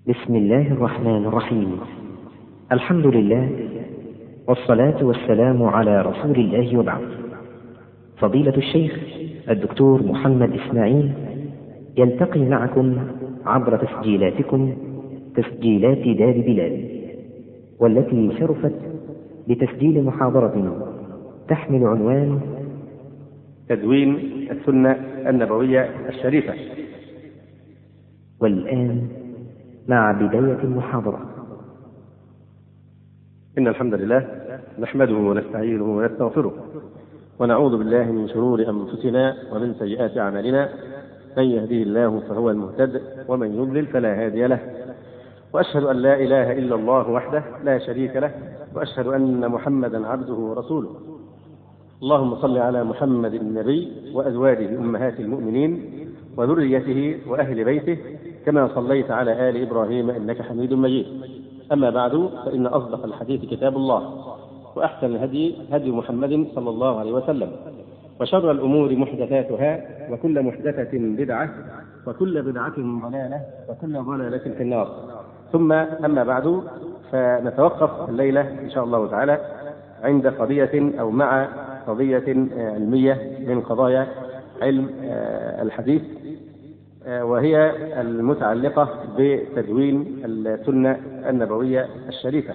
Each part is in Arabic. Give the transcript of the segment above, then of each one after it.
بسم الله الرحمن الرحيم. الحمد لله والصلاة والسلام على رسول الله وبعد. فضيلة الشيخ الدكتور محمد إسماعيل يلتقي معكم عبر تسجيلاتكم تسجيلات دار بلال، والتي شرفت بتسجيل محاضرة تحمل عنوان تدوين السنة النبوية الشريفة. والآن مع بداية المحاضرة. إن الحمد لله نحمده ونستعينه ونستغفره ونعوذ بالله من شرور أنفسنا ومن سيئات أعمالنا، من يهديه الله فهو المهتد ومن يضلل فلا هادي له، وأشهد أن لا إله إلا الله وحده لا شريك له، وأشهد أن محمدا عبده ورسوله. اللهم صل على محمد النبي وأزواجه أمهات المؤمنين وذريته وأهل بيته كما صليت على آل إبراهيم إنك حميد مجيد. أما بعد، فإن أصدق الحديث كتاب الله، وأحسن الهدي هدي محمد صلى الله عليه وسلم، وشر الأمور محدثاتها، وكل محدثة بدعة، وكل بدعة ضلالة، وكل ضلالة في النار. ثم أما بعد، فنتوقف الليلة إن شاء الله تعالى عند قضية أو مع قضية علمية من قضايا علم الحديث، وهي المتعلقة بتدوين السنة النبوية الشريفة.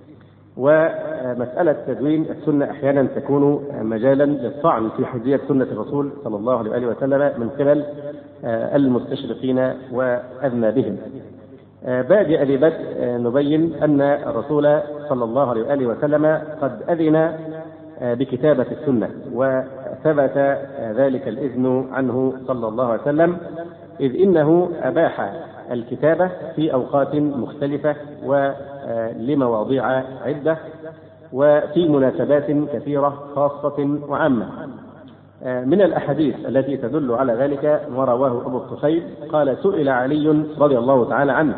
ومسألة تدوين السنة أحيانا تكون مجالا للطعن في حجية سنة الرسول صلى الله عليه وسلم من قبل المستشرقين وأذنابهم. بادئ ببدء نبين أن الرسول صلى الله عليه وسلم قد أذن بكتابة السنة، وثبت ذلك الإذن عنه صلى الله عليه وسلم، إذ إنه أباح الكتابة في أوقات مختلفة ولمواضيع عدة وفي مناسبات كثيرة خاصة وعامة. من الأحاديث التي تدل على ذلك ما رواه أبو الطفيل قال: سئل علي رضي الله تعالى عنه: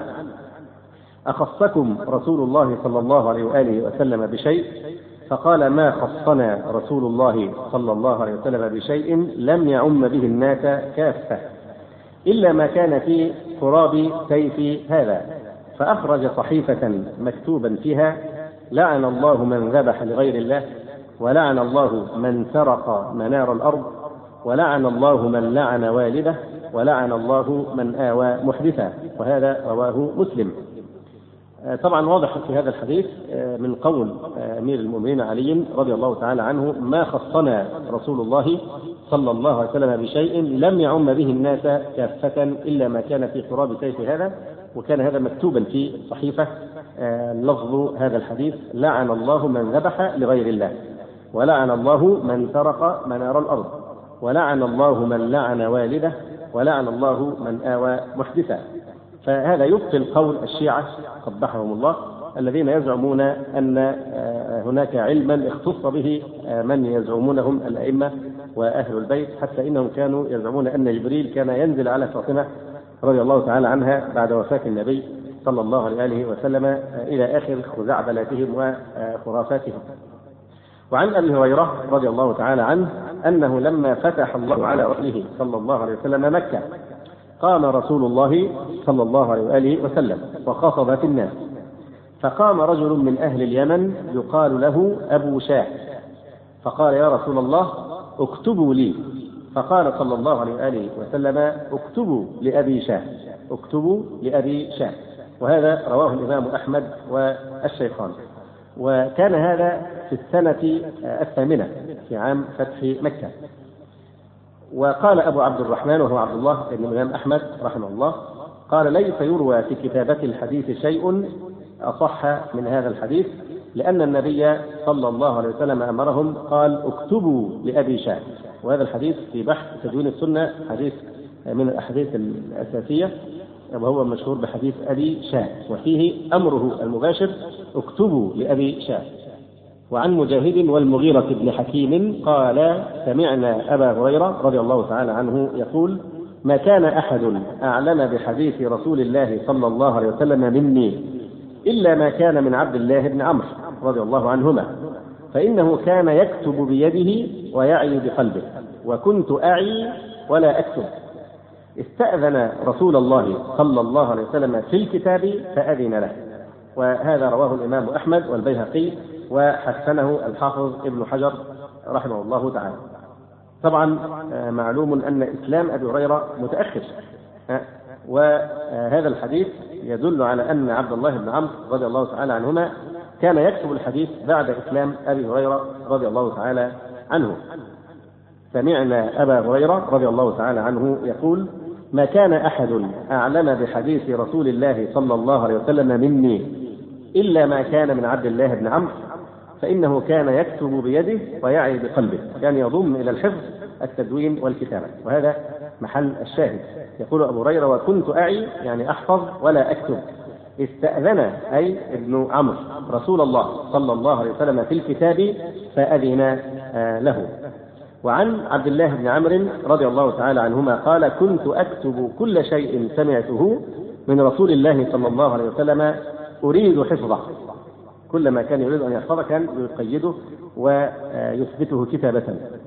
أخصكم رسول الله صلى الله عليه وآله وسلم بشيء؟ فقال: ما خصنا رسول الله صلى الله عليه وسلم بشيء لم يعم به الناس كافة إلا ما كان في قراب سيف هذا. فأخرج صحيفة مكتوبا فيها: لعن الله من ذبح لغير الله، ولعن الله من سرق منار الأرض، ولعن الله من لعن والده، ولعن الله من آوى محدثا. وهذا رواه مسلم. طبعا واضح في هذا الحديث من قول أمير المؤمنين علي رضي الله تعالى عنه: ما خصنا رسول الله صلى الله عليه وسلم بشيء لم يعم به الناس كافة إلا ما كان في قراب سيف هذا. وكان هذا مكتوبا في صحيفة لفظ هذا الحديث: لعن الله من ذبح لغير الله، ولعن الله من سرق منار الأرض، ولعن الله من لعن والده، ولعن الله من آوى محدثا. فهذا يبطل قول الشيعة قبحهم الله الذين يزعمون أن هناك علما اختص به من يزعمونهم الأئمة وأهل البيت، حتى إنهم كانوا يزعمون أن جبريل كان ينزل على فاطمة رضي الله تعالى عنها بعد وفاة النبي صلى الله عليه وسلم إلى آخر خزعبلاتهم وخرافاتهم. وعن أبي هريرة رضي الله تعالى عنه أنه لما فتح الله على رسوله صلى الله عليه وسلم مكة قام رسول الله صلى الله عليه وسلم وخاطب في الناس، فقام رجل من أهل اليمن يقال له أبو شاه، فقال: يا رسول الله اكتبوا لي. فقال صلى الله عليه وسلم: اكتبوا لأبي شاه، اكتبوا لأبي شاه. وهذا رواه الإمام أحمد والشيخان. وكان هذا في السنة 8 في عام فتح مكة. وقال أبو عبد الرحمن وهو عبد الله بن الإمام أحمد رحمه الله قال: ليس يروى في كتابة الحديث شيء أصح من هذا الحديث، لأن النبي صلى الله عليه وسلم أمرهم قال: اكتبوا لأبي شاه. وهذا الحديث في بحث تدوين السنة حديث من الأحاديث الأساسية، وهو مشهور بحديث أبي شاه، وفيه أمره المباشر: اكتبوا لأبي شاه. وعن مجاهد والمغيرة بن حكيم قال: سمعنا أبا هريرة رضي الله تعالى عنه يقول: ما كان أحد أعلم بحديث رسول الله صلى الله عليه وسلم مني إلا ما كان من عبد الله بن عمرو رضي الله عنهما، فإنه كان يكتب بيده ويعي بقلبه، وكنت أعي ولا أكتب. استأذن رسول الله صلى الله عليه وسلم في الكتاب فأذن له. وهذا رواه الإمام أحمد والبيهقي وحسنه الحافظ ابن حجر رحمه الله تعالى. طبعا معلوم أن إسلام أبي هريرة متأخر، وهذا الحديث يدل على أن عبد الله بن عمرو رضي الله تعالى عنهما كان يكتب الحديث بعد إسلام أبي هريرة رضي الله تعالى عنه. سمعنا أبا هريرة رضي الله تعالى عنه يقول: ما كان أحد أعلم بحديث رسول الله صلى الله عليه وسلم مني إلا ما كان من عبد الله بن عمرو، فإنه كان يكتب بيده ويعي بقلبه، يعني يضم إلى الحفظ التدوين والكتابة. وهذا محل الشاهد. يقول أبو هريرة: وكنت أعي يعني أحفظ ولا أكتب. استأذن أي ابن عمرو رسول الله صلى الله عليه وسلم في الكتاب فأذن له. وعن عبد الله بن عمرو رضي الله تعالى عنهما قال: كنت أكتب كل شيء سمعته من رسول الله صلى الله عليه وسلم أريد حفظه. كل ما كان يريد أن يحفظه كان يقيده ويثبته كتابة.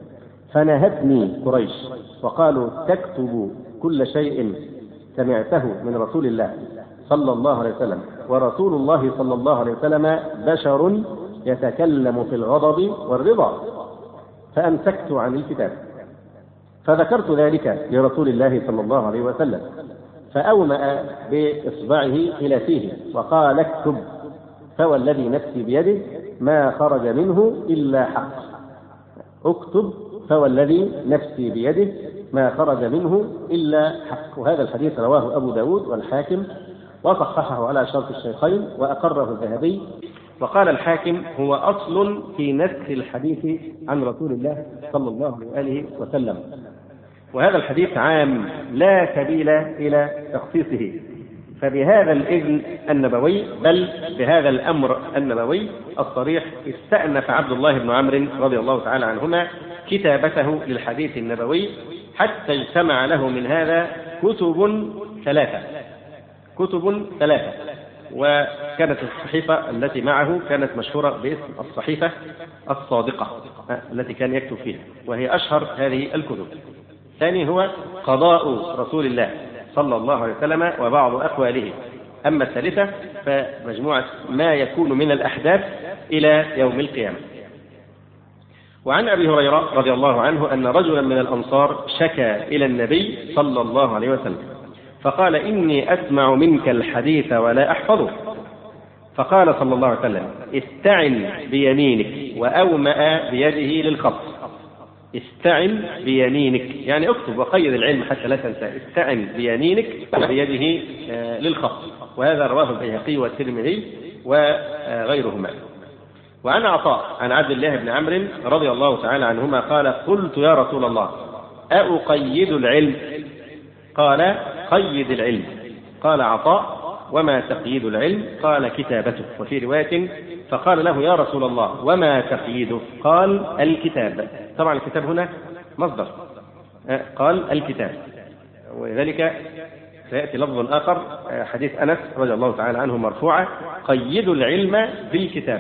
فنهتني قريش وقالوا: تكتب كل شيء سمعته من رسول الله صلى الله عليه وسلم، ورسول الله صلى الله عليه وسلم بشر يتكلم في الغضب والرضا. فأمسكت عن الكتاب فذكرت ذلك لرسول الله صلى الله عليه وسلم، فأومأ بإصبعه إلى فيه وقال: اكتب، فوالذي نفسي بيده ما خرج منه إلا حق. اكتب فوالذي نفسي بيده ما خرج منه إلا حق. وهذا الحديث رواه أبو داود والحاكم وصححه على شرط الشيخين وأقره الذهبي. وقال الحاكم: هو أصل في نسخ الحديث عن رسول الله صلى الله عليه وسلم. وهذا الحديث عام لا سبيل إلى تخصيصه، فبهذا الإذن النبوي بل بهذا الأمر النبوي الصريح استأنف عبد الله بن عمرو رضي الله تعالى عنهما كتابته للحديث النبوي، حتى اجتمع له من هذا كتب ثلاثة. وكانت الصحيفة التي معه كانت مشهورة باسم الصحيفة الصادقة التي كان يكتب فيها، وهي أشهر هذه الكتب. الثاني هو قضاء رسول الله صلى الله عليه وسلم وبعض أقواله. أما الثالثة فمجموعة ما يكون من الأحداث إلى يوم القيامة. وعن أبي هريرة رضي الله عنه أن رجلا من الأنصار شكى إلى النبي صلى الله عليه وسلم فقال: إني أسمع منك الحديث ولا أحفظه. فقال صلى الله عليه وسلم: استعن بيمينك، وأومأ بيده للخط. استعن بيمينك يعني اكتب وقيد العلم حتى لا تنسى. استعن بيمينك بيده للخط. وهذا رواه البيهقي والترمذي وغيرهما. وعن عطاء عن عبد الله بن عمرو رضي الله تعالى عنهما قال: قلت يا رسول الله أقيد العلم؟ قال: قيد العلم. قال عطاء: وما تقييد العلم؟ قال: كتابته. وفي رواية: فقال له: يا رسول الله وما تقييده؟ قال: الكتاب. طبعا الكتاب هنا مصدر، قال الكتاب. ولذلك سيأتي لفظ آخر حديث أنس رضي الله تعالى عنه مرفوعة: قيدوا العلم بالكتاب.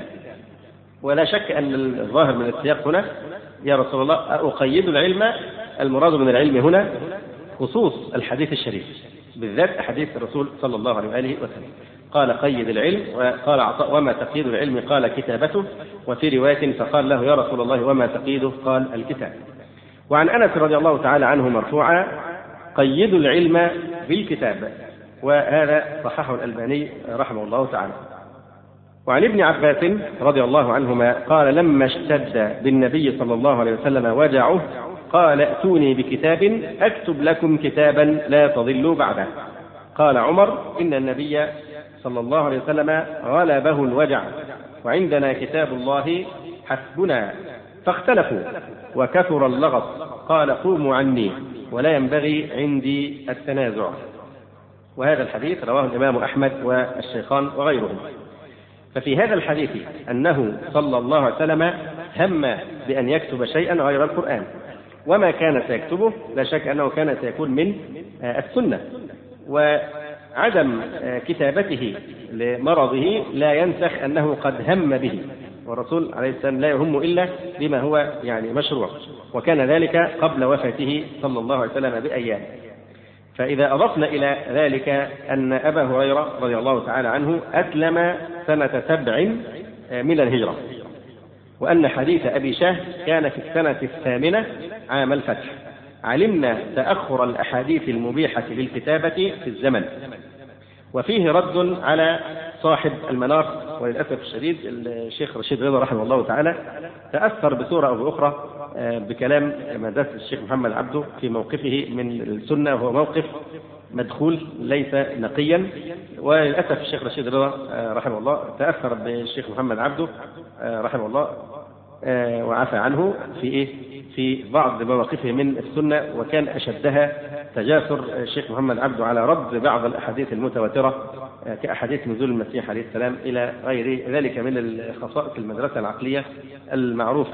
ولا شك أن الظاهر من السياق هنا يا رسول الله أقيد العلم، المراد من العلم هنا خصوص الحديث الشريف، بالذات أحاديث الرسول صلى الله عليه وسلم. قال: قيد العلم. وقال عطاء: وما تقييد العلم؟ قال: كتابته. وفي رواية: فقال له: يا رسول الله وما تقييده؟ قال: الكتاب. وعن أنس رضي الله تعالى عنه مرفوعا: قيدوا العلم بالكتاب. وهذا صححه الألباني رحمه الله تعالى. وعن ابن عباس رضي الله عنهما قال: لما اشتد بالنبي صلى الله عليه وسلم وجعه قال: ائتوني بكتاب أكتب لكم كتابا لا تضلوا بعده. قال عمر: إن النبي صلى الله عليه وسلم غلبه الوجع وعندنا كتاب الله حسبنا. فاختلفوا وكثر اللغط. قال: قوموا عني ولا ينبغي عندي التنازع. وهذا الحديث رواه الإمام أحمد والشيخان وغيرهم. ففي هذا الحديث أنه صلى الله عليه وسلم هم بأن يكتب شيئا غير القرآن، وما كان سيكتبه لا شك أنه كان سيكون من السنة. وعدم كتابته لمرضه لا ينسخ أنه قد هم به، والرسول عليه السلام لا يهم إلا بما هو يعني مشروع، وكان ذلك قبل وفاته صلى الله عليه وسلم بأيام. فإذا أضفنا إلى ذلك أن أبا هريرة رضي الله تعالى عنه أسلم سنة 7 من الهجرة، وأن حديث أبي شاه كان في السنة 8 عام الفتح، علمنا تأخر الأحاديث المبيحة للكتابة في الزمن. وفيه رد على صاحب المنار، وللأسف الشديد الشيخ رشيد رضا رحمه الله تعالى تأثر بصورة أو بأخرى بكلام مدرسة الشيخ محمد عبده في موقفه من السنة، وهو موقف مدخول ليس نقيا. وللأسف الشيخ رشيد رضا رحمه الله تأثر بالشيخ محمد عبده رحمه الله وعفى عنه في بعض مواقفه من السنة، وكان أشدها تجاسر الشيخ محمد عبده على رد بعض الأحاديث المتواترة كأحاديث نزول المسيح عليه السلام إلى غير ذلك من الخصائص المدرسة العقلية المعروفة.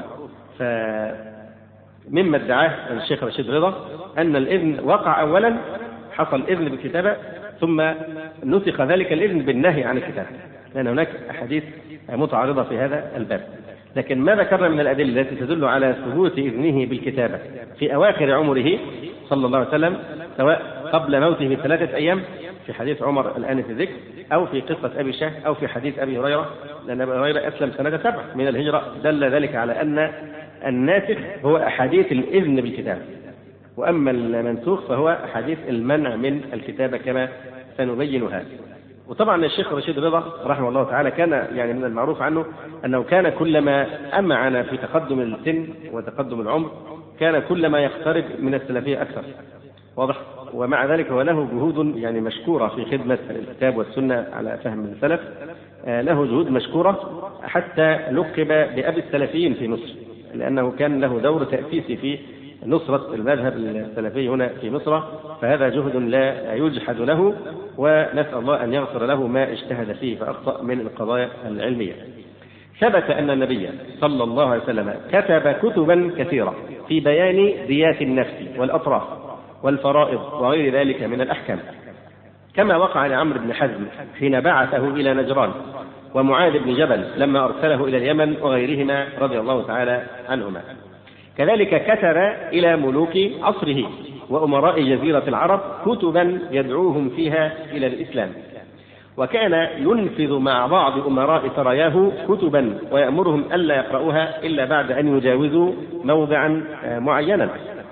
فمما ادعاه الشيخ رشيد رضا أن الإذن وقع أولا، حصل إذن بالكتابة، ثم نسخ ذلك الإذن بالنهي عن الكتابة، لأن هناك أحاديث متعارضة في هذا الباب. لكن ما ذكرنا من الأدلة التي تدل على ثبوت إذنه بالكتابة في أواخر عمره صلى الله عليه وسلم، سواء قبل موته ب3 أيام في حديث عمر الآن في الذكر، أو في قصة أبي شاه، أو في حديث أبي هريرة، لأن أبي هريرة أسلم سنة 7 من الهجرة، دل ذلك على أن الناسخ هو أحاديث الإذن بالكتابة، وأما المنسوخ فهو أحاديث المنع من الكتابة كما سنبينها. وطبعا الشيخ رشيد رضا رحمه الله تعالى كان يعني من المعروف عنه أنه كان كلما أمعن في تقدم السن وتقدم العمر كان كلما يقترب من السلفية أكثر، واضح. ومع ذلك هو له جهود يعني مشكورة في خدمة الكتاب والسنة على فهم السلف، له جهود مشكورة، حتى لقب بأبي السلفيين في مصر، لأنه كان له دور تأسيسي في نصرة المذهب السلفي هنا في مصر، فهذا جهد لا يجحد له، ونسأل الله أن يغفر له ما اجتهد فيه فأخطأ من القضايا العلمية. ثبت أن النبي صلى الله عليه وسلم كتب كتبا كثيرة في بيان ديات النفس والأطراف والفرائض وغير ذلك من الأحكام، كما وقع لعمرو بن حزم حين بعثه إلى نجران، ومعاذ بن جبل لما أرسله إلى اليمن، وغيرهما رضي الله تعالى عنهما. كذلك كتب إلى ملوك عصره وأمراء جزيرة العرب كتبا يدعوهم فيها إلى الإسلام، وكان ينفذ مع بعض أمراء سراياه كتبا ويأمرهم ألا يقرؤوها إلا بعد أن يجاوزوا موضعا معينا.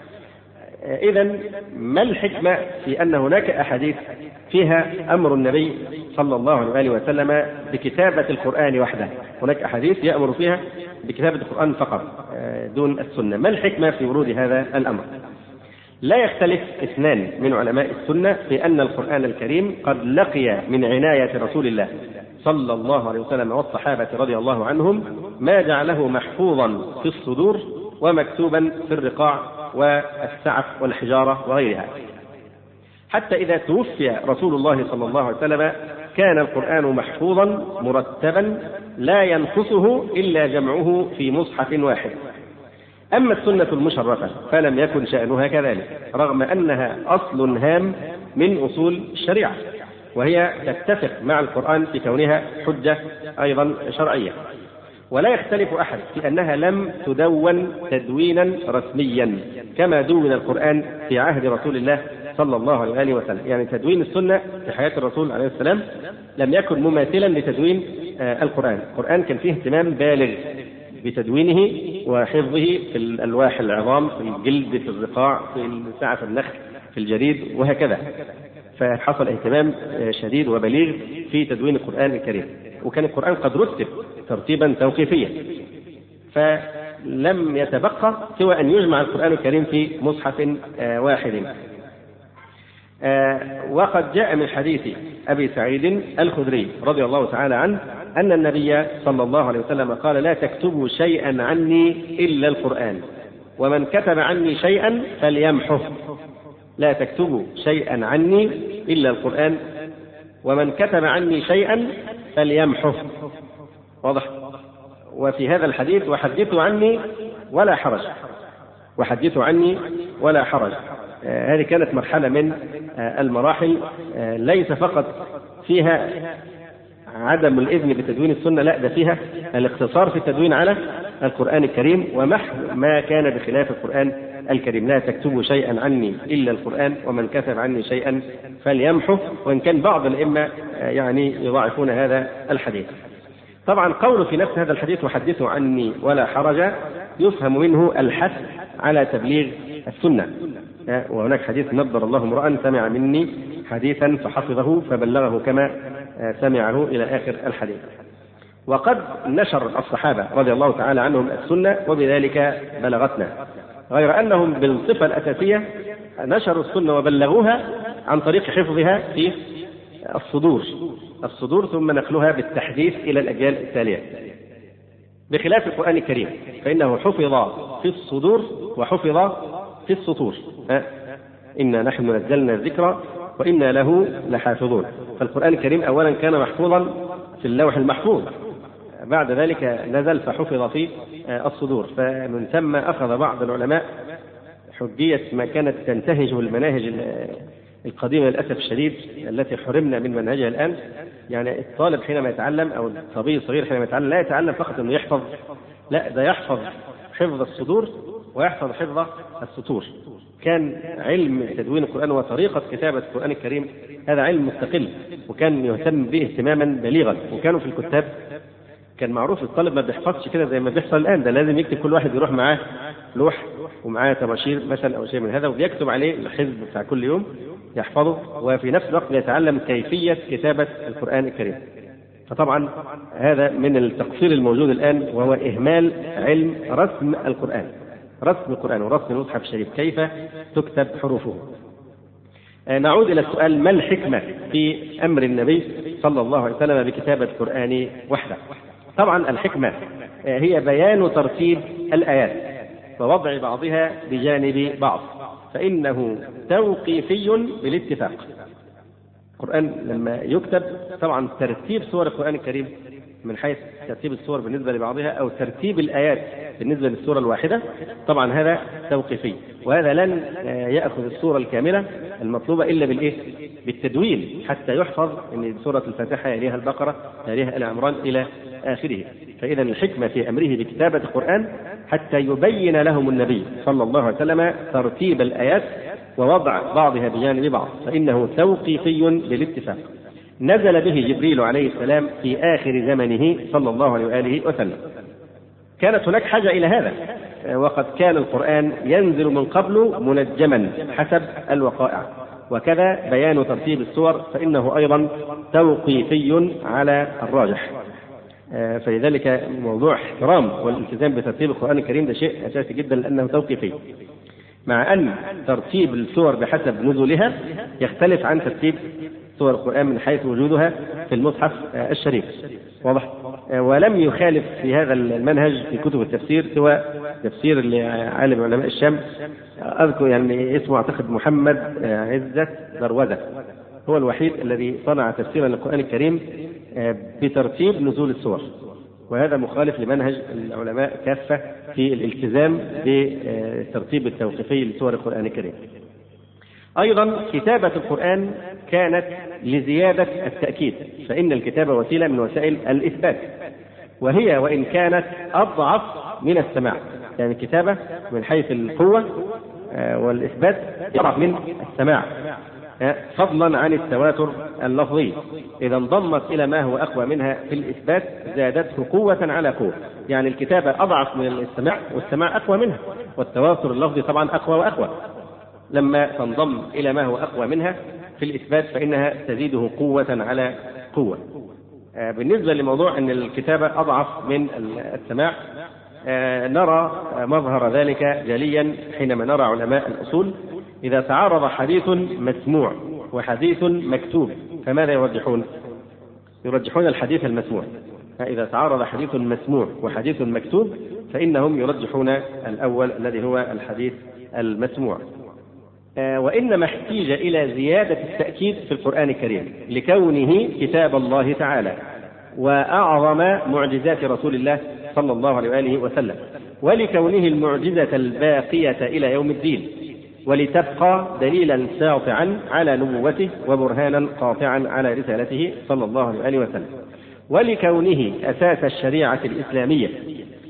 إذن ما الحكمة في أن هناك أحاديث فيها أمر النبي صلى الله عليه وسلم بكتابة القرآن وحده؟ هناك أحاديث يأمر فيها بكتابة القرآن فقط دون السنة. ما الحكمة في ورود هذا الأمر؟ لا يختلف 2 من علماء السنة في أن القرآن الكريم قد لقي من عناية رسول الله صلى الله عليه وسلم والصحابة رضي الله عنهم ما جعله محفوظا في الصدور ومكتوبا في الرقاع والسعف والحجارة وغيرها، حتى إذا توفي رسول الله صلى الله عليه وسلم كان القرآن محفوظا مرتبا لا ينقصه إلا جمعه في مصحف واحد. أما السنة المشرفة فلم يكن شأنها كذلك، رغم أنها أصل هام من أصول الشريعة، وهي تتفق مع القرآن في كونها حجة أيضا شرعية. ولا يختلف أحد في أنها لم تدون تدوينا رسميا كما دون القرآن في عهد رسول الله صلى الله عليه وسلم. يعني تدوين السنة في حياة الرسول عليه السلام لم يكن مماثلا لتدوين القرآن. القرآن كان فيه اهتمام بالغ بتدوينه وحفظه في الألواح العظام، في الجلد، في الرقاع، في سعف النخل، في الجريد، وهكذا. فحصل اهتمام شديد وبليغ في تدوين القرآن الكريم، وكان القرآن قد رتب ترتيبا توقيفيا، فلم يتبقى سوى أن يجمع القرآن الكريم في مصحف واحد. وقد جاء من حديث أبي سعيد الخدري رضي الله تعالى عنه أن النبي صلى الله عليه وسلم قال: لا تكتبوا شيئا عني إلا القرآن، ومن كتب عني شيئا فليمحه. لا تكتبوا شيئا عني إلا القرآن، ومن كتب عني شيئا فليمحه. واضح؟ وفي هذا الحديث: وحدثوا عني ولا حرج، وحدثوا عني ولا حرج. هذه كانت مرحلة من المراحل ليس فقط فيها عدم الإذن بتدوين السنة، لا، ده فيها الاقتصار في التدوين على القرآن الكريم ومحو ما كان بخلاف القرآن الكريم. لا تكتبوا شيئا عني إلا القرآن ومن كتب عني شيئا فليمحه، وإن كان بعض الأئمة يعني يضاعفون هذا الحديث. طبعا قوله في نفس هذا الحديث وحدثوا عني ولا حرج يفهم منه الحث على تبليغ السنة. وهناك حديث نضر الله امرأ سمع مني حديثا فحفظه فبلغه كما سمعه إلى آخر الحديث. وقد نشر الصحابة رضي الله تعالى عنهم السنة وبذلك بلغتنا، غير أنهم بالصفة الأساسية نشروا السنة وبلغوها عن طريق حفظها في الصدور ثم نقلها بالتحديث إلى الأجيال التالية، بخلاف القرآن الكريم فإنه حفظ في الصدور وحفظ في السطور. إنا نحن نزلنا الذكر وإنا له لحافظون. فالقرآن الكريم أولا كان محفوظا في اللوح المحفوظ، بعد ذلك نزل فحفظ في الصدور. فمن ثم أخذ بعض العلماء حجية ما كانت تنتهجه المناهج القديمة للأسف الشديد التي حرمنا من منهجها الآن. يعني الطالب حينما يتعلم أو الصبي الصغير حينما يتعلم لا يتعلم فقط أنه يحفظ، لا ده يحفظ حفظ الصدور ويحفظ حفظ السطور. كان علم تدوين القرآن وطريقة كتابة القرآن الكريم هذا علم مستقل، وكان يهتم به اهتماما بليغا. وكانوا في الكتاب كان معروف الطالب ما بيحفظش كده زي ما بيحصل الآن، ده لازم يكتب كل واحد يروح معاه لوح ومعاه طباشير مثلا أو شيء من هذا وبيكتب عليه الحزب بتاع كل يوم يحفظه، وفي نفس الوقت يتعلم كيفية كتابة القرآن الكريم. فطبعا هذا من التقصير الموجود الآن، وهو إهمال علم رسم القرآن ورسم المصحف الشريف كيف تكتب حروفه. نعود إلى السؤال: ما الحكمة في أمر النبي صلى الله عليه وسلم بكتابة القرآن وحده؟ طبعا الحكمة هي بيان ترتيب الآيات ووضع بعضها بجانب بعض، فإنه توقيفي بالاتفاق. القرآن لما يكتب طبعا ترتيب سور القرآن الكريم من حيث ترتيب السور بالنسبة لبعضها أو ترتيب الآيات بالنسبة للسورة الواحدة، طبعا هذا توقيفي، وهذا لن يأخذ السورة الكاملة المطلوبة إلا بالتدوين حتى يحفظ أن سورة الفاتحة يليها البقرة يليها آل عمران إلى آخره. فإذا الحكمة في أمره بكتابة القرآن حتى يبين لهم النبي صلى الله عليه وسلم ترتيب الآيات ووضع بعضها بجانب بعض، فإنه توقيفي بالاتفاق. نزل به جبريل عليه السلام في آخر زمنه صلى الله عليه وآله وسلم. كانت هناك حاجة إلى هذا، وقد كان القرآن ينزل من قبل منجما حسب الوقائع، وكذا بيان ترتيب السور فإنه أيضا توقيفي على الراجح. فلذلك موضوع احترام والالتزام بترتيب القرآن الكريم ده شيء أساسي جدا لأنه توقيفي، مع أن ترتيب السور بحسب نزولها يختلف عن ترتيب سور القرآن من حيث وجودها في المصحف الشريف، واضح؟ ولم يخالف في هذا المنهج في كتب التفسير سوى تفسير لعالم علماء الشام أذكر يعني اسمه أعتقد محمد عزة دروزة، هو الوحيد الذي صنع تفسيرا للقرآن الكريم بترتيب نزول السور، وهذا مخالف لمنهج العلماء كافة في الالتزام بترتيب التوقيفي لسور القرآن الكريم. أيضا كتابة القرآن كانت لزيادة التأكيد، فإن الكتابة وسيلة من وسائل الإثبات، وهي وإن كانت أضعف من السماع، يعني الكتابة من حيث القوة والإثبات أضعف من السماع فضلا عن التواتر اللفظي. إذا انضمت إلى ما هو أقوى منها في الإثبات زادته قوة على قوة، يعني الكتابة أضعف من السماع والسماع أقوى منها، والتواتر اللفظي طبعا أقوى وأقوى. لما تنضم إلى ما هو أقوى منها في الإثبات فإنها تزيده قوة على قوة. بالنسبة لموضوع أن الكتابة أضعف من السماع، نرى مظهر ذلك جليا حينما نرى علماء الأصول إذا تعارض حديث مسموع وحديث مكتوب فماذا يرجحون؟ يرجحون الحديث المسموع. فإذا تعارض حديث مسموع وحديث مكتوب فإنهم يرجحون الأول الذي هو الحديث المسموع. وإنما احتيج إلى زيادة التأكيد في القرآن الكريم لكونه كتاب الله تعالى وأعظم معجزات رسول الله صلى الله عليه وآله وسلم، ولكونه المعجزة الباقية إلى يوم الدين، ولتبقى دليلا ساطعا على نبوته وبرهانا قاطعا على رسالته صلى الله عليه وآله وسلم، ولكونه أساس الشريعة الإسلامية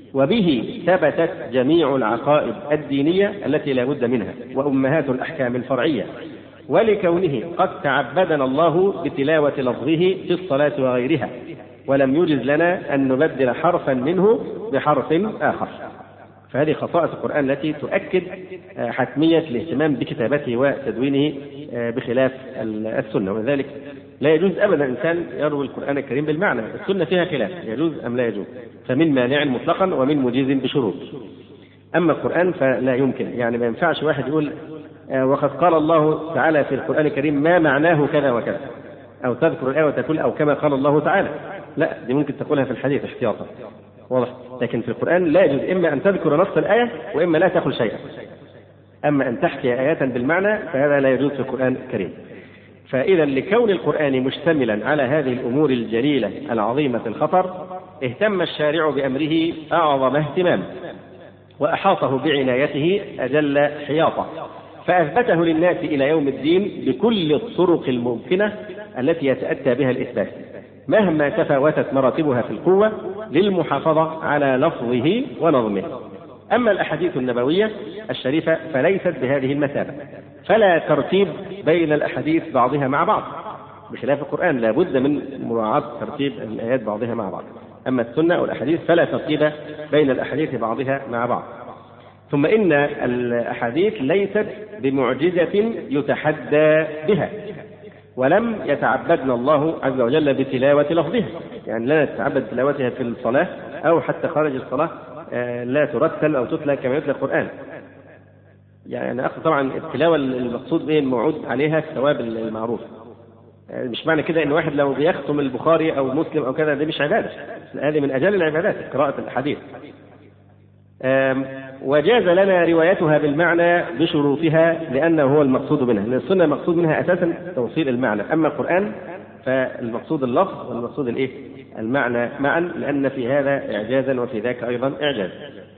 وبه ثبتت جميع العقائد الدينية التي لا بد منها وأمهات الأحكام الفرعية، ولكونه قد تعبدنا الله بتلاوة لفظه في الصلاة وغيرها، ولم يجز لنا أن نبدل حرفا منه بحرف آخر. فهذه خصائص القرآن التي تؤكد حتمية الاهتمام بكتابته وتدوينه بخلاف السنة. ولذلك لا يجوز أبدا إنسان يروي القرآن الكريم بالمعنى، السنة فيها خلاف يجوز أم لا يجوز، فمن مانع مطلقا ومن مجيز بشروط. أما القرآن فلا يمكن، يعني ما ينفعش واحد يقول وقد قال الله تعالى في القرآن الكريم ما معناه كذا وكذا، أو تذكر الآية وتقول أو كما قال الله تعالى، لا، دي ممكن تقولها في الحديث احتياطا، واضح. لكن في القرآن لا يجوز إما أن تذكر نص الآية وإما لا تقل شيئا. أما أن تحكي آيات بالمعنى فهذا لا يجوز في القرآن الكريم. فإذا لكون القرآن مشتملا على هذه الأمور الجليلة العظيمة الخطر، اهتم الشارع بأمره أعظم اهتمام، وأحاطه بعنايته أجل حياطة، فأثبته للناس إلى يوم الدين بكل الطرق الممكنة التي يتأتى بها الإثبات، مهما تفاوتت مراتبها في القوة، للمحافظة على لفظه ونظمه. أما الأحاديث النبوية الشريفة فليست بهذه المثابة، فلا ترتيب بين الأحاديث بعضها مع بعض، بخلاف القرآن لا بد من مراعاة ترتيب الآيات بعضها مع بعض. أما السنة والأحاديث فلا ترتيب بين الأحاديث بعضها مع بعض. ثم إن الأحاديث ليست بمعجزة يتحدى بها، ولم يتعبدنا الله عز وجل بتلاوة لفظها، يعني لا نتعبد تلاوتها في الصلاة أو حتى خارج الصلاة لا ترتل أو تتلى كما يتلى القرآن. يعني أخذ طبعا التلاوة المقصود به الموعود عليها الثواب المعروف، مش معنى كده إن واحد لو بيختم البخاري أو مسلم أو كذا ده مش عبادة، هذه من أجل العبادات قراءة الحديث. وجاز لنا روايتها بالمعنى بشروطها لأنه هو المقصود منها، لأن السنة مقصود منها أساسا توصيل المعنى، أما القرآن فالمقصود اللفظ والمقصود المعنى معا، لأن في هذا إعجازا وفي ذاك أيضا إعجاز.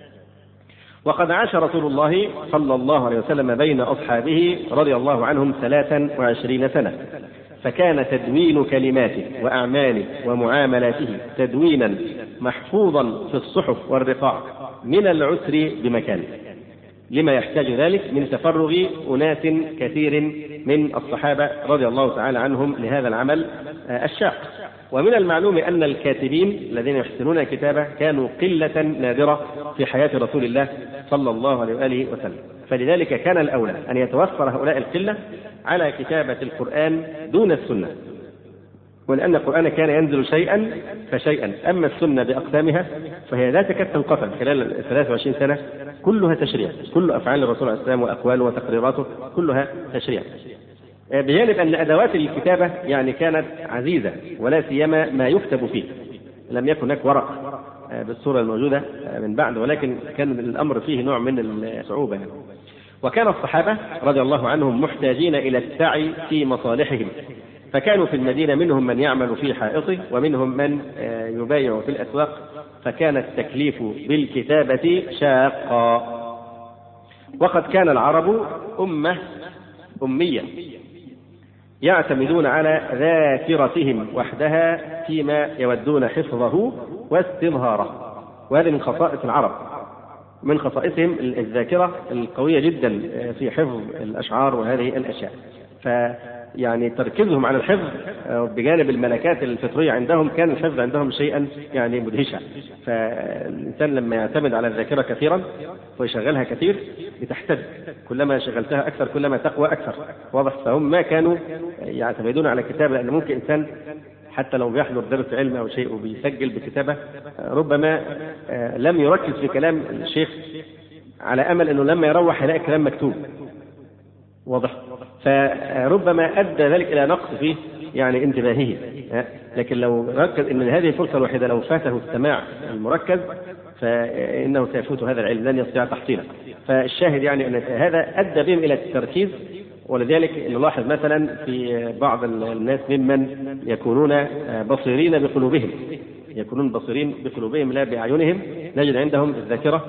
وقد عاش رسول الله صلى الله عليه وسلم بين أصحابه رضي الله عنهم 23 سنة، فكان تدوين كلماته وأعماله ومعاملاته تدوينا محفوظا في الصحف والرقاع من العسر بمكان، لما يحتاج ذلك من تفرغ أناس كثير من الصحابة رضي الله تعالى عنهم لهذا العمل الشاق. ومن المعلوم أن الكاتبين الذين يحسنون الكتابة كانوا قلة نادرة في حياة رسول الله صلى الله عليه وآله وسلم، فلذلك كان الأولى أن يتوفر هؤلاء القلة على كتابة القرآن دون السنة، ولأن القرآن كان ينزل شيئا فشيئا، أما السنة بأقسامها فهي لا تكاد تنقطع خلال 23 سنة، كلها تشريع، كل أفعال الرسول عليه السلام وأقواله وتقريراته كلها تشريع. بجانب أن أدوات الكتابة يعني كانت عزيزة، ولا سيما ما يكتب فيه، لم يكن هناك ورق بالصورة الموجودة من بعد، ولكن كان الأمر فيه نوع من الصعوبة. وكان الصحابة رضي الله عنهم محتاجين إلى السعي في مصالحهم، فكانوا في المدينة منهم من يعمل في حائطه ومنهم من يبايع في الأسواق، فكان التكليف بالكتابة شاقا. وقد كان العرب أمية يعتمدون على ذاكرتهم وحدها فيما يودون حفظه واستظهاره، وهذا من خصائص العرب، من خصائصهم الذاكرة القوية جدا في حفظ الأشعار وهذه الأشياء. يعني تركيزهم على الحفظ بجانب الملكات الفطرية عندهم، كان الحفظ عندهم شيئا يعني مدهشا. فالإنسان لما يعتمد على الذاكرة كثيرا ويشغلها كثير بتحتد، كلما شغلتها أكثر كلما تقوى أكثر، واضح. فهم ما كانوا يعتمدون على الكتابة، لأن ممكن إنسان حتى لو بيحضر درس علم أو شيء وبيسجل بكتابة ربما لم يركز في كلام الشيخ على أمل أنه لما يروح يلاقي كلام مكتوب، واضح. فربما أدى ذلك إلى نقص فيه يعني انتباهه. لكن لو ركز إن هذه الفرصة الوحيدة لو فاته السماع المركز فإنه سيفوت هذا العلم، لن يستطيع تحصيله. فالشاهد يعني أن هذا أدى بهم إلى التركيز. ولذلك نلاحظ مثلا في بعض الناس ممن يكونون بصيرين بقلوبهم، يكونون بصيرين بقلوبهم لا بأعينهم، نجد عندهم الذاكرة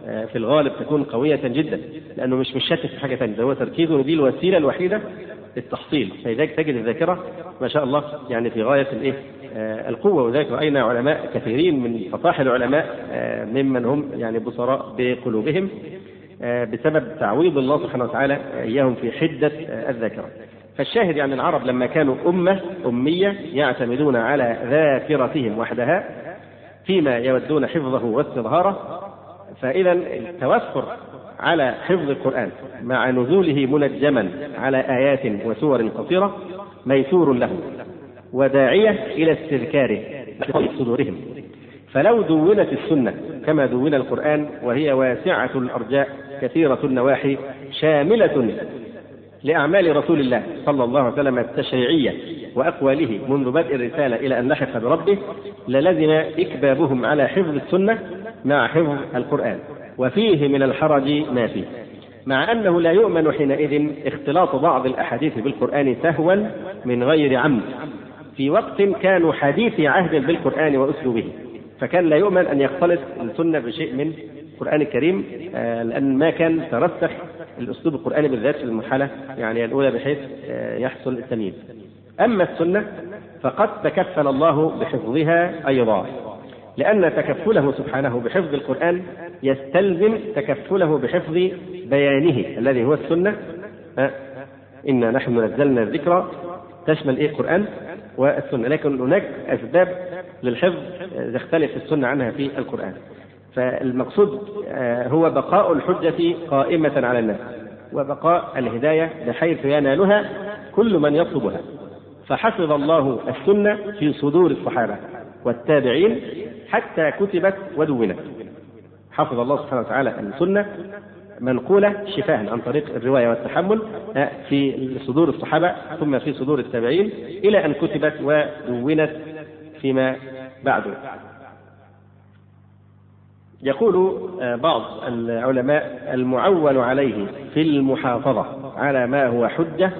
في الغالب تكون قوية جدا، لأنه مش مشتت في حاجة ثانية، هو تركيزه دي الوسيلة الوحيدة للتحصيل. فلذلك تجد الذاكرة ما شاء الله يعني في غاية القوة. وذلك رأينا علماء كثيرين من فصاح العلماء ممن هم يعني بصراء بقلوبهم بسبب تعويض الله سبحانه وتعالى إياهم في حدة الذاكرة. فالشاهد يعني العرب لما كانوا أمية يعتمدون على ذاكرتهم وحدها فيما يودون حفظه واستظهاره، فإذا التوفر على حفظ القرآن مع نزوله منجما على آيات وسور قصيرة ميسور له وداعية إلى استذكاره في صدورهم. فلو دونت السنة كما دون القرآن وهي واسعة الأرجاء كثيرة النواحي شاملة لأعمال رسول الله صلى الله عليه وسلم التشريعية وأقواله منذ بدء الرسالة إلى أن لحق بربه، للزم إكبابهم على حفظ السنة مع حفظ القرآن، وفيه من الحرج ما فيه، مع أنه لا يؤمن حينئذ اختلاط بعض الأحاديث بالقرآن سهوا من غير عمد في وقت كانوا حديث عهد بالقرآن وأسلوبه، فكان لا يؤمن أن يختلط السنة بشيء من القرآن الكريم، لأن ما كان ترسخ الأسلوب القرآني بالذات في المرحلة يعني الأولى بحيث يحصل التمييز. أما السنة فقد تكفل الله بحفظها أيضا، لأن تكفله سبحانه بحفظ القرآن يستلزم تكفله بحفظ بيانه الذي هو السنة. إنا نحن نزلنا الذكر تشمل القرآن والسنة، لكن هناك أسباب للحفظ تختلف السنة عنها في القرآن. فالمقصود هو بقاء الحجة قائمة على الناس وبقاء الهداية بحيث ينالها كل من يطلبها. فحفظ الله السنة في صدور الصحابة والتابعين حتى كتبت ودونت. حفظ الله سبحانه وتعالى السنة منقولة شفاها عن طريق الرواية والتحمل في صدور الصحابة ثم في صدور التابعين إلى أن كتبت ودونت فيما بعد. يقول بعض العلماء المعول عليه في المحافظة على ما هو حجة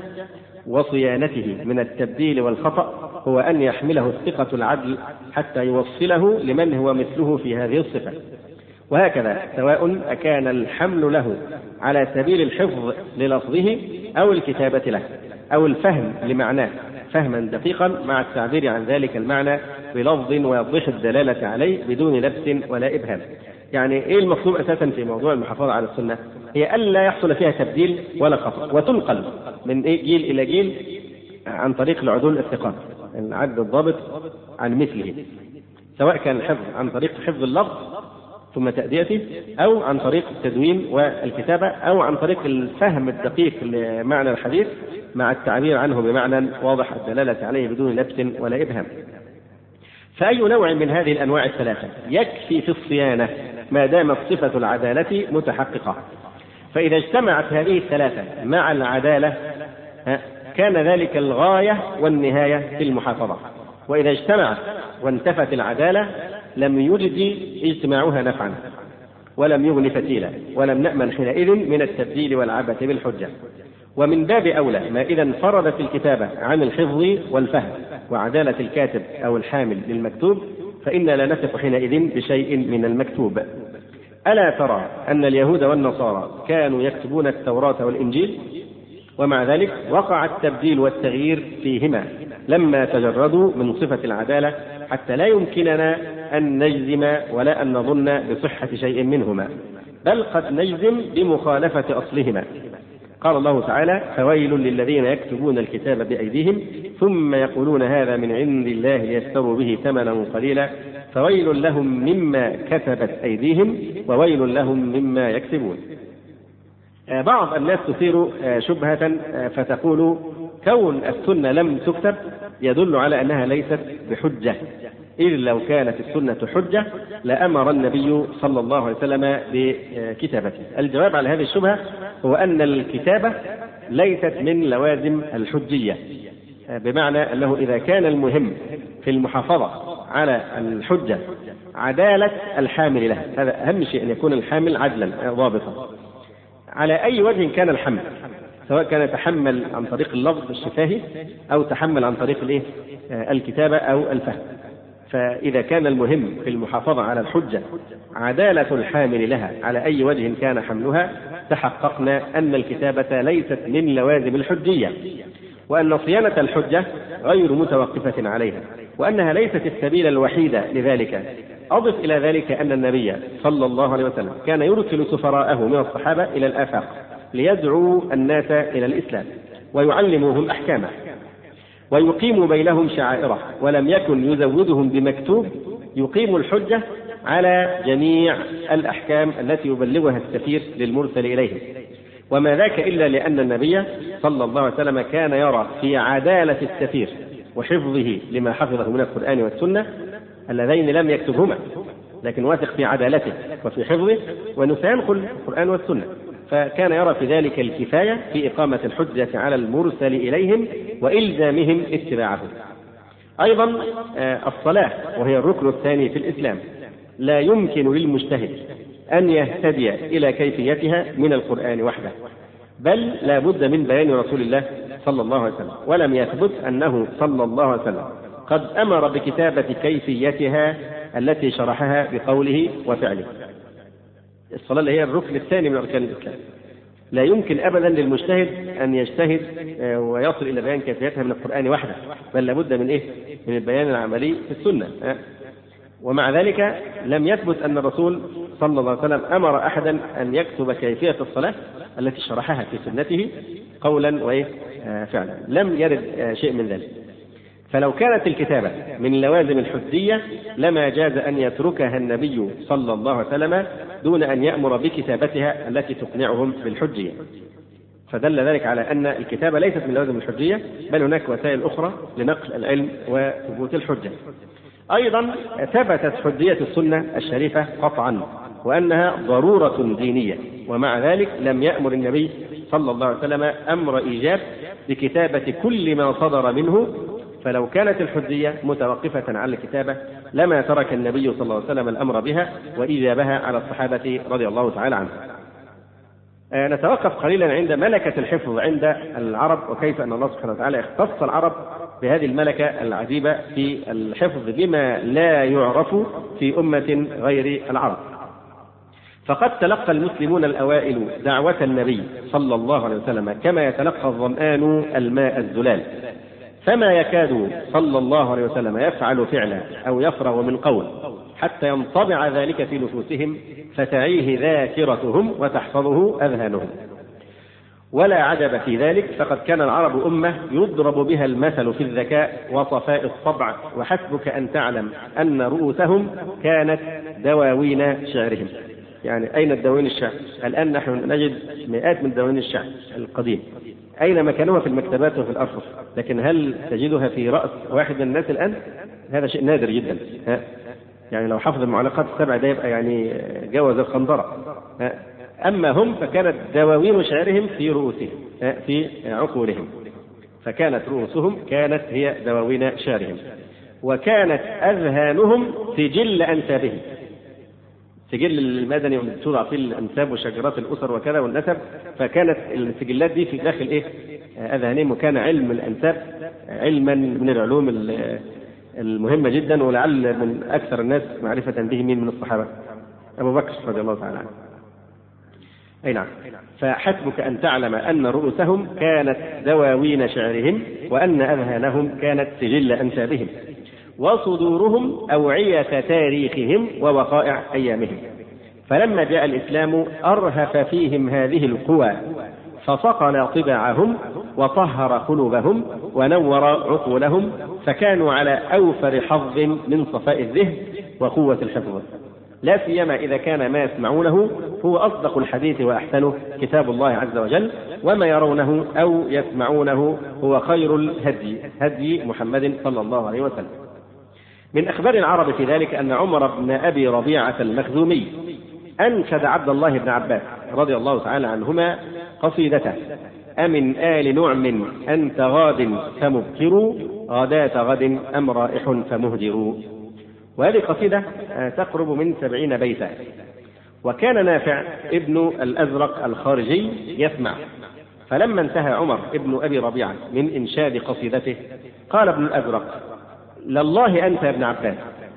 وصيانته من التبديل والخطأ هو أن يحمله الثقة العدل حتى يوصله لمن هو مثله في هذه الصفة. وهكذا سواء أكان الحمل له على سبيل الحفظ للفظه أو الكتابة له أو الفهم لمعناه فهما دقيقا مع التعبير عن ذلك المعنى بلفظ ويوضح الدلالة عليه بدون لبس ولا إبهام. يعني إيه المطلوب أساسا في موضوع المحافظة على السنة؟ هي ألا يحصل فيها تبديل ولا خطأ، وتنقل من جيل إلى جيل عن طريق العدول الثقات العدل الضابط عن مثله، سواء كان الحفظ عن طريق حفظ اللفظ ثم تأديته أو عن طريق التدوين والكتابة أو عن طريق الفهم الدقيق لمعنى الحديث مع التعبير عنه بمعنى واضح الدلالة عليه بدون لبس ولا إبهام. فأي نوع من هذه الأنواع الثلاثة يكفي في الصيانة ما دامت صفة العدالة متحققة. فإذا اجتمعت هذه الثلاثة مع العدالة كان ذلك الغاية والنهاية في المحافظة، وإذا اجتمعت وانتفت العدالة لم يجد اجتماعها نفعا ولم يغن فتيلا ولم نأمن حينئذ من التبديل والعبث بالحجة. ومن باب أولى ما إذا انفرد في الكتابة عن الحفظ والفهم وعدالة الكاتب أو الحامل للمكتوب فإنا لا نثق حينئذ بشيء من المكتوب. ألا ترى أن اليهود والنصارى كانوا يكتبون التوراة والإنجيل ومع ذلك وقع التبديل والتغيير فيهما لما تجردوا من صفة العدالة حتى لا يمكننا أن نجزم ولا أن نظن بصحة شيء منهما، بل قد نجزم بمخالفة أصلهما. قال الله تعالى: فويل للذين يكتبون الكتاب بأيديهم ثم يقولون هذا من عند الله ليشتروا به ثمنا قليلا فويل لهم مما كتبت أيديهم وويل لهم مما يكسبون. بعض الناس تثير شبهة فتقول كون السنة لم تكتب يدل على أنها ليست بحجة، إذ لو كانت السنة حجة لأمر النبي صلى الله عليه وسلم بكتابته. الجواب على هذه الشبهة هو أن الكتابة ليست من لوازم الحجية، بمعنى أنه إذا كان المهم في المحافظة على الحجة عدالة الحامل لها، هذا أهم شيء، أن يكون الحامل عدلا ضابطا على أي وجه كان الحمل، سواء كان يتحمل عن طريق اللفظ الشفاهي أو تحمل عن طريق الكتابة أو الفهم. فإذا كان المهم في المحافظة على الحجة عدالة الحامل لها على أي وجه كان حملها، تحققنا أن الكتابة ليست من لوازم الحجية، وأن صيانة الحجة غير متوقفة عليها، وأنها ليست السبيل الوحيد لذلك. أضف إلى ذلك أن النبي صلى الله عليه وسلم كان يرسل سفراءه من الصحابة إلى الآفاق ليدعوا الناس إلى الإسلام ويعلموهم أحكامه ويقيم بينهم شعائره، ولم يكن يزودهم بمكتوب يقيم الحجة على جميع الأحكام التي يبلغها السفير للمرسل إليهم. وما ذاك إلا لأن النبي صلى الله عليه وسلم كان يرى في عدالة السفير وحفظه لما حفظه من القرآن والسنة اللذين لم يكتبهما، لكن واثق في عدالته وفي حفظه وأنه سينقل القرآن والسنة، فكان يرى في ذلك الكفاية في إقامة الحجة على المرسل إليهم وإلزامهم اتباعه. أيضا الصلاة وهي الركن الثاني في الإسلام لا يمكن للمجتهد أن يهتدي إلى كيفيتها من القرآن وحده، بل لا بد من بيان رسول الله صلى الله عليه وسلم، ولم يثبت أنه صلى الله عليه وسلم قد أمر بكتابة كيفيتها التي شرحها بقوله وفعله. الصلاة اللي هي الركن الثاني من أركان الإسلام لا يمكن أبدا للمجتهد أن يجتهد ويصل إلى بيان كيفيتها من القرآن وحده، بل لابد من إيه؟ من البيان العملي في السنة. ومع ذلك لم يثبت أن الرسول صلى الله عليه وسلم أمر أحدا أن يكتب كيفية الصلاة التي شرحها في سنته قولا وفعلا، لم يرد شيء من ذلك. فلو كانت الكتابة من لوازم الحجية لما جاز أن يتركها النبي صلى الله عليه وسلم دون أن يأمر بكتابتها التي تقنعهم بالحجية. فدل ذلك على أن الكتابة ليست من لوازم الحجية، بل هناك وسائل أخرى لنقل العلم وثبوت الحجة. أيضا ثبتت حجية السنة الشريفة قطعا وأنها ضرورة دينية، ومع ذلك لم يأمر النبي صلى الله عليه وسلم أمر إيجاب بكتابة كل ما صدر منه، فلو كانت الحجية متوقفة على الكتابة لما ترك النبي صلى الله عليه وسلم الأمر بها وإيجابها على الصحابة رضي الله تعالى عنهم. نتوقف قليلا عند ملكة الحفظ عند العرب، وكيف أن الله سبحانه وتعالى اختص العرب بهذه الملكة العجيبة في الحفظ بما لا يعرف في أمة غير العرب. فقد تلقى المسلمون الأوائل دعوة النبي صلى الله عليه وسلم كما يتلقى الظمآن الماء الزلال، فما يكاد صلى الله عليه وسلم يفعل فعلا أو يفرغ من قول حتى ينطبع ذلك في نفوسهم فتعيه ذاكرتهم وتحفظه أذهانهم. ولا عجب في ذلك، فقد كان العرب أمة يضرب بها المثل في الذكاء وصفاء الطبع، وحسبك أن تعلم أن رؤوسهم كانت دواوين شعرهم. يعني أين الدواوين الشعر؟ الآن نحن نجد مئات من دواوين الشعر القديم، أين مكانها؟ في المكتبات وفي الأرفف، لكن هل تجدها في رأس واحد من الناس الآن؟ هذا شيء نادر جدا. يعني لو حفظ المعلقات السبع ده يبقى يعني جوز الخنضرة. أما هم فكانت دواوين شعرهم في رؤوسهم في عقولهم، فكانت رؤوسهم كانت هي دواوين شعرهم، وكانت أذهانهم سجل أنسابهم. سجل المدني توضع فيه الأنساب وشجرات الأسر وكذا والنسب، فكانت السجلات دي في داخل أذهانهم، وكان علم الأنساب علما من العلوم المهمة جدا، ولعل من أكثر الناس معرفة به من الصحابة أبو بكر رضي الله تعالى عنه. أي نعم. فحسبك أن تعلم أن رؤوسهم كانت دواوين شعرهم وأن أذهانهم كانت سجل أنسابهم، وصدورهم أوعية تاريخهم ووقائع أيامهم. فلما جاء الإسلام أرهف فيهم هذه القوى، فصقل طباعهم وطهر قلوبهم ونور عقولهم، فكانوا على أوفر حظ من صفاء الذهن وقوة الحفظ، لا سيما إذا كان ما يسمعونه هو أصدق الحديث وأحسنه كتاب الله عز وجل، وما يرونه أو يسمعونه هو خير الهدي هدي محمد صلى الله عليه وسلم. من أخبار العرب في ذلك أن عمر بن أبي ربيعة المخزومي أنشد عبد الله بن عباس رضي الله تعالى عنهما قصيدته: أمن آل نعم أنت غاد فمبكر، غداة غد أم رائح فمهجر. وهذه قصيدة تقرب من 70 بيتا. وكان نافع ابن الأزرق الخارجي يسمع، فلما انتهى عمر ابن أبي ربيعة من إنشاد قصيدته قال ابن الأزرق: لله أنت يا ابن عباس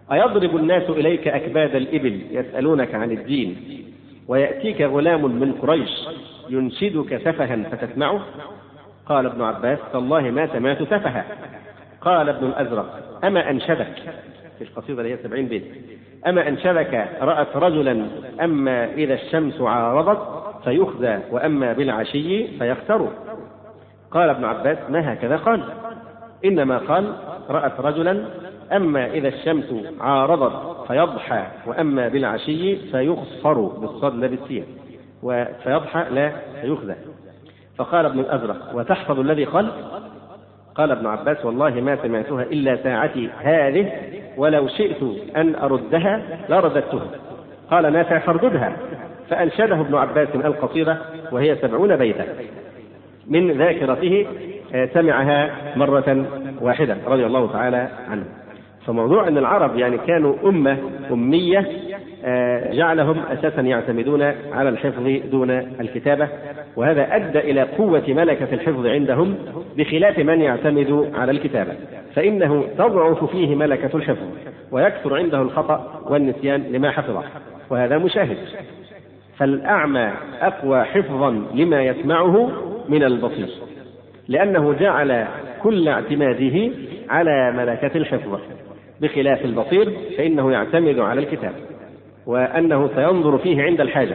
أيضرب الناس إليك أكباد الإبل يسألونك عن الدين، ويأتيك غلام من قريش ينشدك سفها فتسمعه؟ قال ابن عباس: والله ما سمعت سفها. قال ابن الأزرق: أما أنشدك، في القصيدة اللي هي 70 بيت، أما أنشدك رأت رجلا أما إذا الشمس عارضت فيخزى وأما بالعشي فيختر؟ قال ابن عباس: ما هكذا قال، إنما قال رأت رجلا أما إذا الشمس عارضت فيضحى وأما بالعشي فيخصر بالصاد لا بالسين، وفيضحى لا فيخزى. فقال ابن الأزرق: وتحفظ الذي قال؟ قال ابن عباس: والله ما سمعتها إلا ساعتي هذه، ولو شئت أن أردها لرددتها. قال: نافع فارددها. فأنشده ابن عباس القصيدة وهي 70 بيتا من ذاكرته سمعها مرة واحدة رضي الله تعالى عنه. فموضوع أن العرب يعني كانوا أمية جعلهم أساسا يعتمدون على الحفظ دون الكتابة، وهذا أدى إلى قوة ملكة الحفظ عندهم بخلاف من يعتمد على الكتابة، فإنه تضعف فيه ملكة الحفظ ويكثر عنده الخطأ والنسيان لما حفظه، وهذا مشاهد. فالأعمى أقوى حفظا لما يسمعه من البصير، لأنه جعل كل اعتماده على ملكة الحفظ، بخلاف البصير فإنه يعتمد على الكتاب وأنه سينظر فيه عند الحاجة.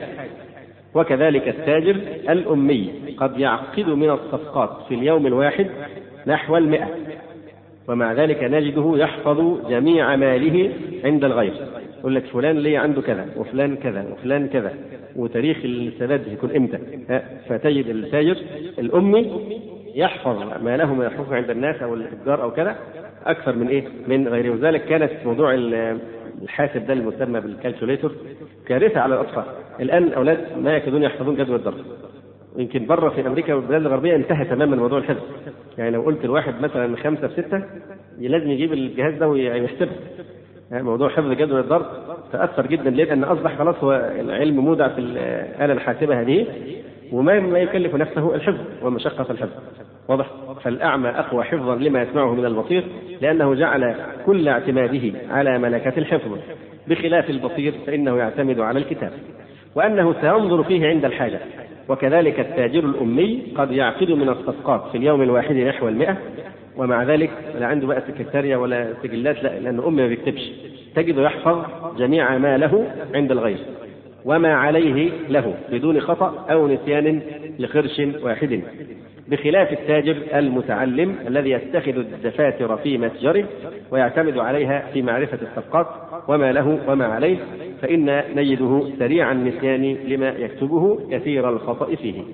وكذلك التاجر الأمي قد يعقد من الصفقات في اليوم الواحد نحو 100، ومع ذلك نجده يحفظ جميع ماله عند الغير. يقول لك فلان ليه عنده كذا وفلان كذا وفلان كذا وتاريخ السداد يكون امتى. فتجد التاجر الأمي يحفظ ماله من الحفظ عند الناس أو التجار أو كذا أكثر من من غيره. وذلك كانت موضوع الحاسب ده المسمى بالكالكوليتور كارثة على الأطفال. الآن الأولاد ما يكادون يحفظون جدول الضرب، يمكن بره في أمريكا والبلاد الغربية انتهى تماما موضوع الحفظ. يعني لو قلت الواحد مثلا 5 في 6 لازم يجيب الجهاز ده ويحسبه. موضوع حفظ جدول الضرب تأثر جدا، لأن أصبح خلاص هو العلم مودع في الآلة الحاسبة هذه، وما يكلف نفسه الحفظ ومشقة الحفظ. واضح؟ فالأعمى أقوى حفظا لما يسمعه من البصير، لأنه جعل كل اعتماده على ملكة الحفظ، بخلاف البصير فإنه يعتمد على الكتاب، وأنه سينظر فيه عند الحاجة. وكذلك التاجر الأمي قد يعقد من الصفقات في اليوم الواحد نحو 100، ومع ذلك لا عنده بقى سكرتارية ولا سجلات، لا، لأنه أمي ما بيكتبش، تجده يحفظ جميع ما له عند الغير وما عليه له بدون خطأ أو نسيان لقرش واحد، بخلاف التاجر المتعلم الذي يتخذ الدفاتر في متجره ويعتمد عليها في معرفة الصفقات وما له وما عليه، فإن نجده سريع النسيان لما يكتبه كثير الخطأ فيه.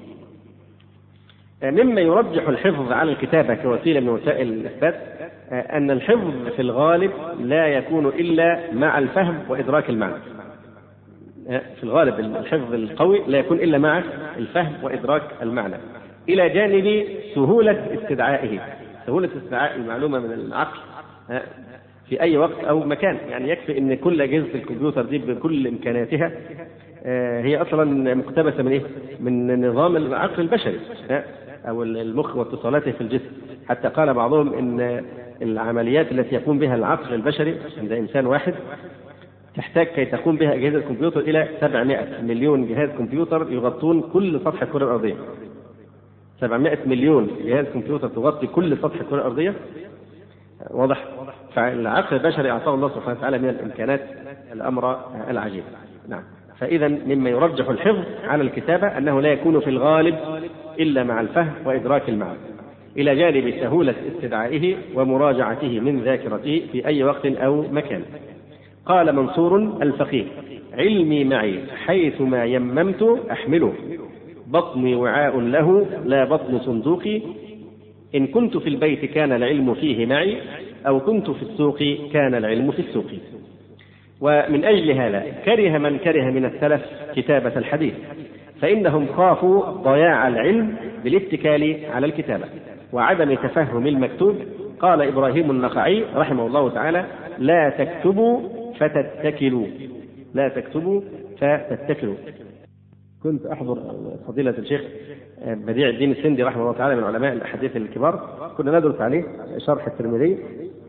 مما يرجح الحفظ على الكتابة كوسيلة من وسائل الإثبات أن الحفظ في الغالب لا يكون إلا مع الفهم وإدراك المعنى. في الغالب الحفظ القوي لا يكون إلا مع الفهم وإدراك المعنى، إلى جانب سهولة استدعائه، سهولة استدعاء المعلومة من العقل في أي وقت أو مكان. يعني يكفي أن كل أجهزة الكمبيوتر دي بكل إمكاناتها هي أصلا مقتبسة من من نظام العقل البشري أو المخ واتصالاته في الجسم. حتى قال بعضهم أن العمليات التي يقوم بها العقل البشري عند إنسان واحد تحتاج كي تقوم بها أجهزة الكمبيوتر إلى 700 مليون جهاز كمبيوتر يغطون كل سطح الكرة الأرضية. 700 مليون جهاز كمبيوتر تغطي كل سطح الكرة الأرضية. واضح؟ فالعقل البشري أعطاه الله سبحانه وتعالى من الإمكانات الأمر العجيب. نعم. فإذا مما يرجح الحفظ على الكتابة أنه لا يكون في الغالب إلا مع الفهم وإدراك المعنى، إلى جانب سهولة استدعائه ومراجعته من ذاكرته في أي وقت أو مكان. قال منصور الفقيه: علمي معي حيثما يممت أحمله، بطني وعاء له لا بطن صندوقي، إن كنت في البيت كان العلم فيه معي، أو كنت في السوق كان العلم في السوق. ومن أجل هذا كره من كره من السلف كتابة الحديث، فإنهم خافوا ضياع العلم بالاتكال على الكتابة وعدم تفهم المكتوب. قال إبراهيم النخعي رحمه الله تعالى: لا تكتبوا فتتكلوا، لا تكتبوا فتتكلوا. كنت أحضر فضيلة الشيخ بديع الدين السندي رحمه الله تعالى من علماء الأحاديث الكبار، كنا ندرس عليه شرح الترمذي،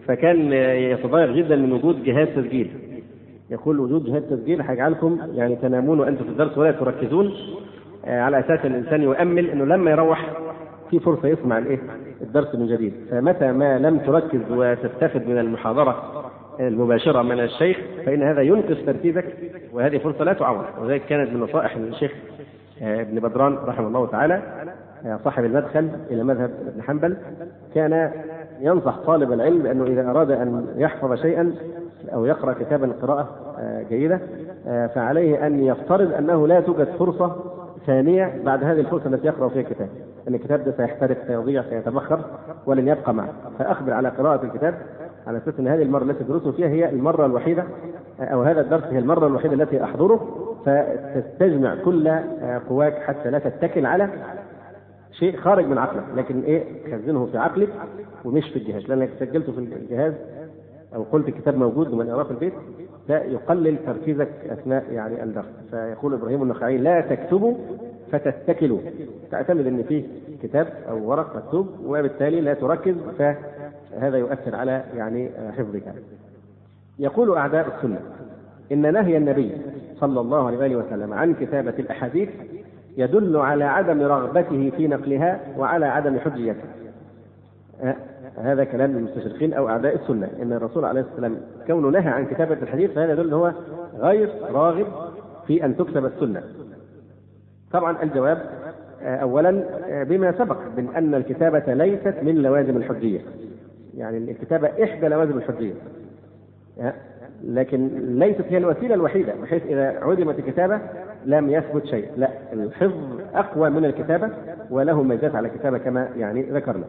فكان يتضايق جدا من وجود جهاز تسجيل. يقول وجود جهاز تسجيل هيجعلكم يعني تنامون وانتم في الدرس ولا تركزون، على اساس الانسان يؤمل انه لما يروح في فرصه يسمع الدرس من جديد. فمتى ما لم تركز وتستفد من المحاضره المباشره من الشيخ فان هذا ينقص تركيزك، وهذه فرصه لا تعوض. وذلك كانت من نصائح الشيخ ابن بدران رحمه الله تعالى صاحب المدخل الى مذهب ابن حنبل، كان ينصح طالب العلم انه اذا اراد ان يحفظ شيئا او يقرا كتابا قراءه جيده فعليه ان يفترض انه لا توجد فرصه ثانيه بعد هذه الفرصه التي يقرا فيها الكتاب، ان الكتاب ده سيحترق سيضيع سيتبخر ولن يبقى معه. فاخبر على قراءه الكتاب على اساس ان هذه المره التي تدرسه فيها هي المره الوحيده، او هذا الدرس هي المره الوحيده التي احضره، فتستجمع كل قواك حتى لا تتكل على شيء خارج من عقلك، لكن خزنه في عقلك ومش في الجهاز، لانك سجلته في الجهاز او قلت الكتاب موجود ومن يقراه في البيت ده يقلل تركيزك اثناء يعني الدرس. فيقول ابراهيم النخعي لا تكتبوا فتتكلوا، تعتمد ان فيه كتاب او ورق مكتوب وبالتالي لا تركز، فهذا يؤثر على يعني حفظك. يقول اعداء السنه ان نهي النبي صلى الله عليه وسلم عن كتابه الاحاديث يدل على عدم رغبته في نقلها وعلى عدم حجيتها. هذا كلام المستشرقين او اعداء السنه، ان الرسول عليه الصلاه والسلام كونه نهى عن كتابه الحديث فهذا يدل هو غير راغب في ان تكتب السنه. طبعا الجواب اولا بما سبق من ان الكتابه ليست من لوازم الحجيه، يعني الكتابه احدى لوازم الحجيه لكن ليست هي الوسيله الوحيده، بحيث اذا عدمت الكتابه لم يثبت شيء. لا، الحفظ اقوى من الكتابه وله ميزات على الكتابه كما يعني ذكرنا.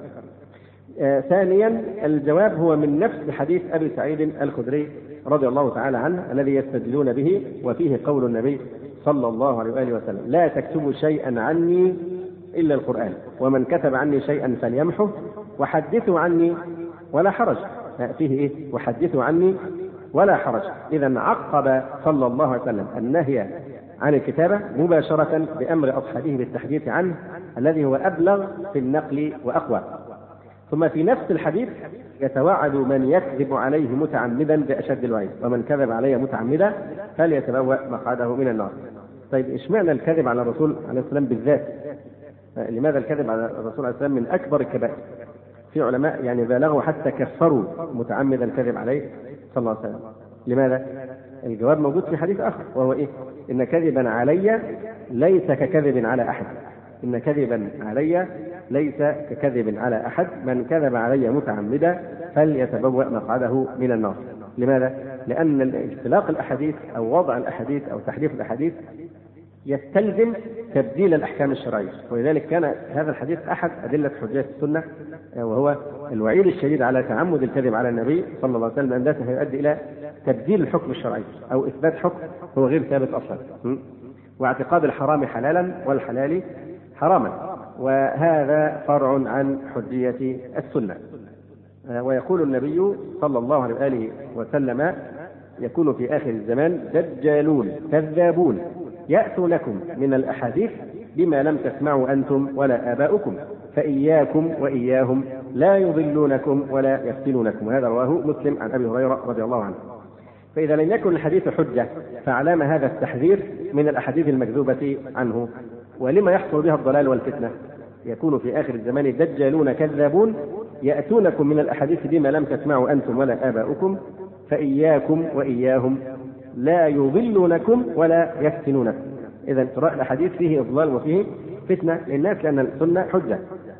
ثانيا الجواب هو من نفس حديث ابي سعيد الخدري رضي الله تعالى عنه الذي يستدلون به، وفيه قول النبي صلى الله عليه وسلم لا تكتبوا شيئا عني الا القران، ومن كتب عني شيئا فليمحه وحدثوا عني ولا حرج. فيه وحدثوا عني ولا حرج. إذا عقب صلى الله عليه وسلم النهي عن الكتابة مباشرة بأمر أصحابه بالتحديث عنه الذي هو أبلغ في النقل وأقوى. ثم في نفس الحديث يتوعد من يكذب عليه متعمدا بأشد الوعيد، ومن كذب عليه متعمدا فليتبوأ مقعده من النار. طيب اشمعنى الكذب على الرسول عليه السلام بالذات؟ لماذا الكذب على الرسول عليه السلام من أكبر الكبائر؟ في علماء يعني بالغوا حتى كفروا متعمدا الكذب عليه صلى الله عليه وسلم. لماذا؟ الجواب موجود في حديث آخر، وهو إن كذبا علي ليس ككذب على أحد، إن كذبا علي ليس ككذب على أحد، من كذب علي متعمدا فليتبوأ مقعده من النار. لماذا؟ لأن اختلاق الأحاديث أو وضع الأحاديث أو تحريف الأحاديث يستلزم تبديل الأحكام الشرعية، ولذلك كان هذا الحديث أحد أدلة حجية السنة، وهو الوعيد الشديد على تعمد الكذب على النبي صلى الله عليه وسلم، أن ذاته يؤدي إلى تبديل الحكم الشرعي أو إثبات حكم هو غير ثابت أصلا، واعتقاد الحرام حلالا والحلال حراما، وهذا فرع عن حجية السنة. ويقول النبي صلى الله عليه وسلم يكون في آخر الزمان دجالون كذابون يأتونكم من الأحاديث بما لم تسمعوا أنتم ولا آباؤكم فإياكم وإياهم لا يضلونكم ولا يفتنونكم. وهذا رواه مسلم عن أبي هريرة رضي الله عنه. فإذا لم يكن الحديث حجة فعلام هذا التحذير من الأحاديث المكذوبة عنه. ولما يحصل بها الضلال والفتنة؟ يكون في آخر الزمان دجالون كذابون يأتونكم من الأحاديث بما لم تسمعوا أنتم ولا آباؤكم فإياكم وإياهم لا يضلونكم ولا يفتنونكم. إذا قراءة الحديث فيه إضلال وفيه فتنة للناس لأن السنة حجة.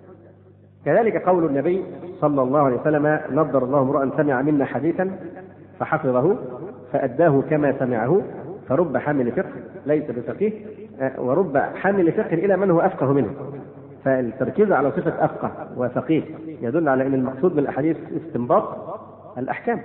كذلك قول النبي صلى الله عليه وسلم نضر الله امرأ سمع منا حديثا فحفظه فأداه كما سمعه فرب حامل فقه ليس بفقيه ورب حامل فقه إلى من هو أفقه منه. فالتركيز على صفة أفقه وفقيه يدل على أن المقصود من الأحاديث استنباط الأحكام.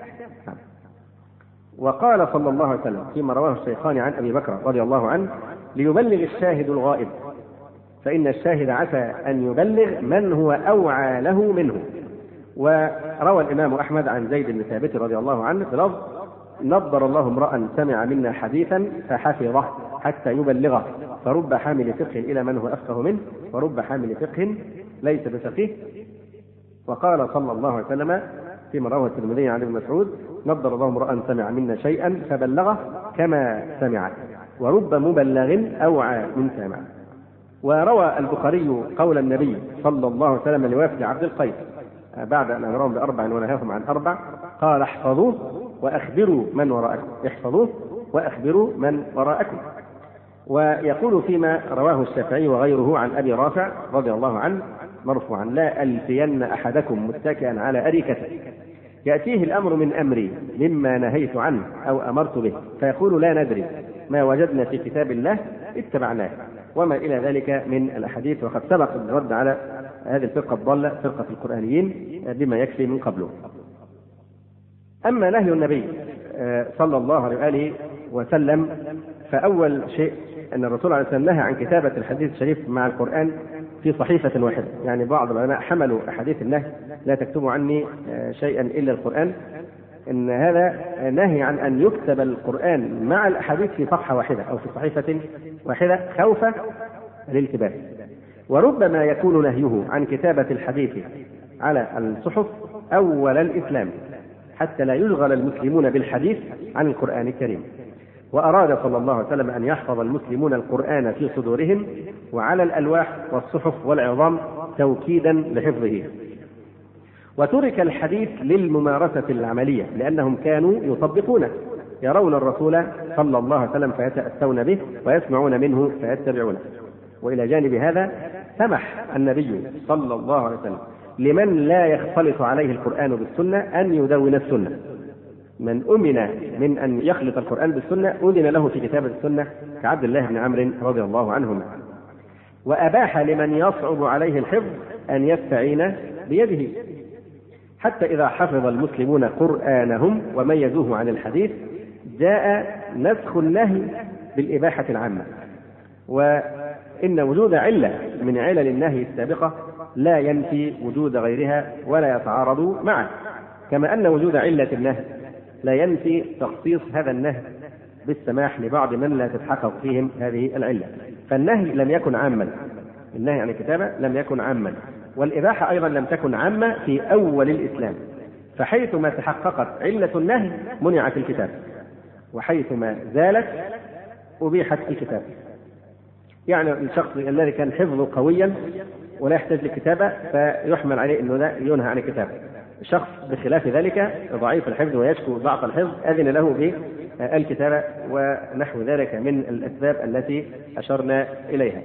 وقال صلى الله عليه وسلم فيما رواه الشيخان عن أبي بكر رضي الله عنه ليبلغ الشاهد الغائب فإن الشاهد عسى أن يبلغ من هو أوعى له منه. وروى الإمام أحمد عن زيد بن ثابت رضي الله عنه بلفظ نضر الله امرأ سمع منا حديثا فحفظه حتى يبلغه فرب حامل فقه إلى من هو أفقه منه ورب حامل فقه ليس بفقيه. وقال صلى الله عليه وسلم فيما رواه الترمذي عن ابن مسعود: نضر الله امرأ سمع منا شيئا فبلغه كما سمع، ورب مبلغ أوعى من سامع. وروى البخاري قول النبي صلى الله عليه وسلم لوافد عبد القيس بعد أن أمرهم بأربع ونهاهم عن أربع، قال: احفظوه وأخبروا من وراءكم، احفظوه وأخبروا من وراءكم. ويقول فيما رواه الشافعي وغيره عن أبي رافع رضي الله عنه مرفوعا: لا ألفين أحدكم متكئا على أريكته يأتيه الأمر من أمري مما نهيت عنه أو أمرت به، فيقول: لا ندري، ما وجدنا في كتاب الله اتبعناه، وما إلى ذلك من الأحاديث. وقد سبق الرد على هذه الفرقة الضالة، فرقة القرآنيين، بما يكفي من قبله. أما نهي النبي صلى الله عليه وسلم، فأول شيء أن الرسول عليه السلام نهى عن كتابة الحديث الشريف مع القرآن في صحيفة واحدة. يعني بعض العلماء حملوا أحاديث النهي: لا تكتبوا عني شيئا إلا القرآن، إن هذا نهي عن أن يكتب القرآن مع الأحاديث في صفحة واحدة أو في صحيفة واحدة خوفا للالتباس. وربما يكون نهيه عن كتابة الحديث على الصحف أول الإسلام حتى لا يشغل المسلمون بالحديث عن القرآن الكريم. وأراد صلى الله عليه وسلم أن يحفظ المسلمون القرآن في صدورهم وعلى الألواح والصحف والعظام توكيدا لحفظه. وترك الحديث للممارسة العملية لأنهم كانوا يطبقونه، يرون الرسول صلى الله عليه وسلم فيتأسون به ويسمعون منه فيتبعونه. وإلى جانب هذا سمح النبي صلى الله عليه وسلم لمن لا يختلط عليه القرآن بالسنة أن يدون السنة. من أمن من أن يخلط القرآن بالسنة أذن له في كتابة السنة كعبد الله بن عمرو رضي الله عنهما. وأباح لمن يصعب عليه الحفظ أن يستعين بيده، حتى إذا حفظ المسلمون قرآنهم وميزوه عن الحديث جاء نسخ النهي بالإباحة العامة. وإن وجود علة من علل النهي السابقة لا ينفي وجود غيرها ولا يتعارض معه، كما أن وجود علة النهي لا ينفي تخصيص هذا النهي بالسماح لبعض من لا تتحقق فيهم هذه العلة. فالنهي لم يكن عاما، النهي عن الكتابة لم يكن عاما، والإباحة أيضا لم تكن عامة في أول الإسلام. فحيثما تحققت علة النهي منعت الكتاب، وحيثما زالت أبيحت الكتاب. يعني الشخص الذي كان حفظه قويا ولا يحتاج للكتابة فيحمل عليه أنه لا ينهى عن الكتابة. شخص بخلاف ذلك ضعيف الحفظ ويشكو ضعف الحفظ أذن له بالكتابة، ونحو ذلك من الأسباب التي أشرنا إليها.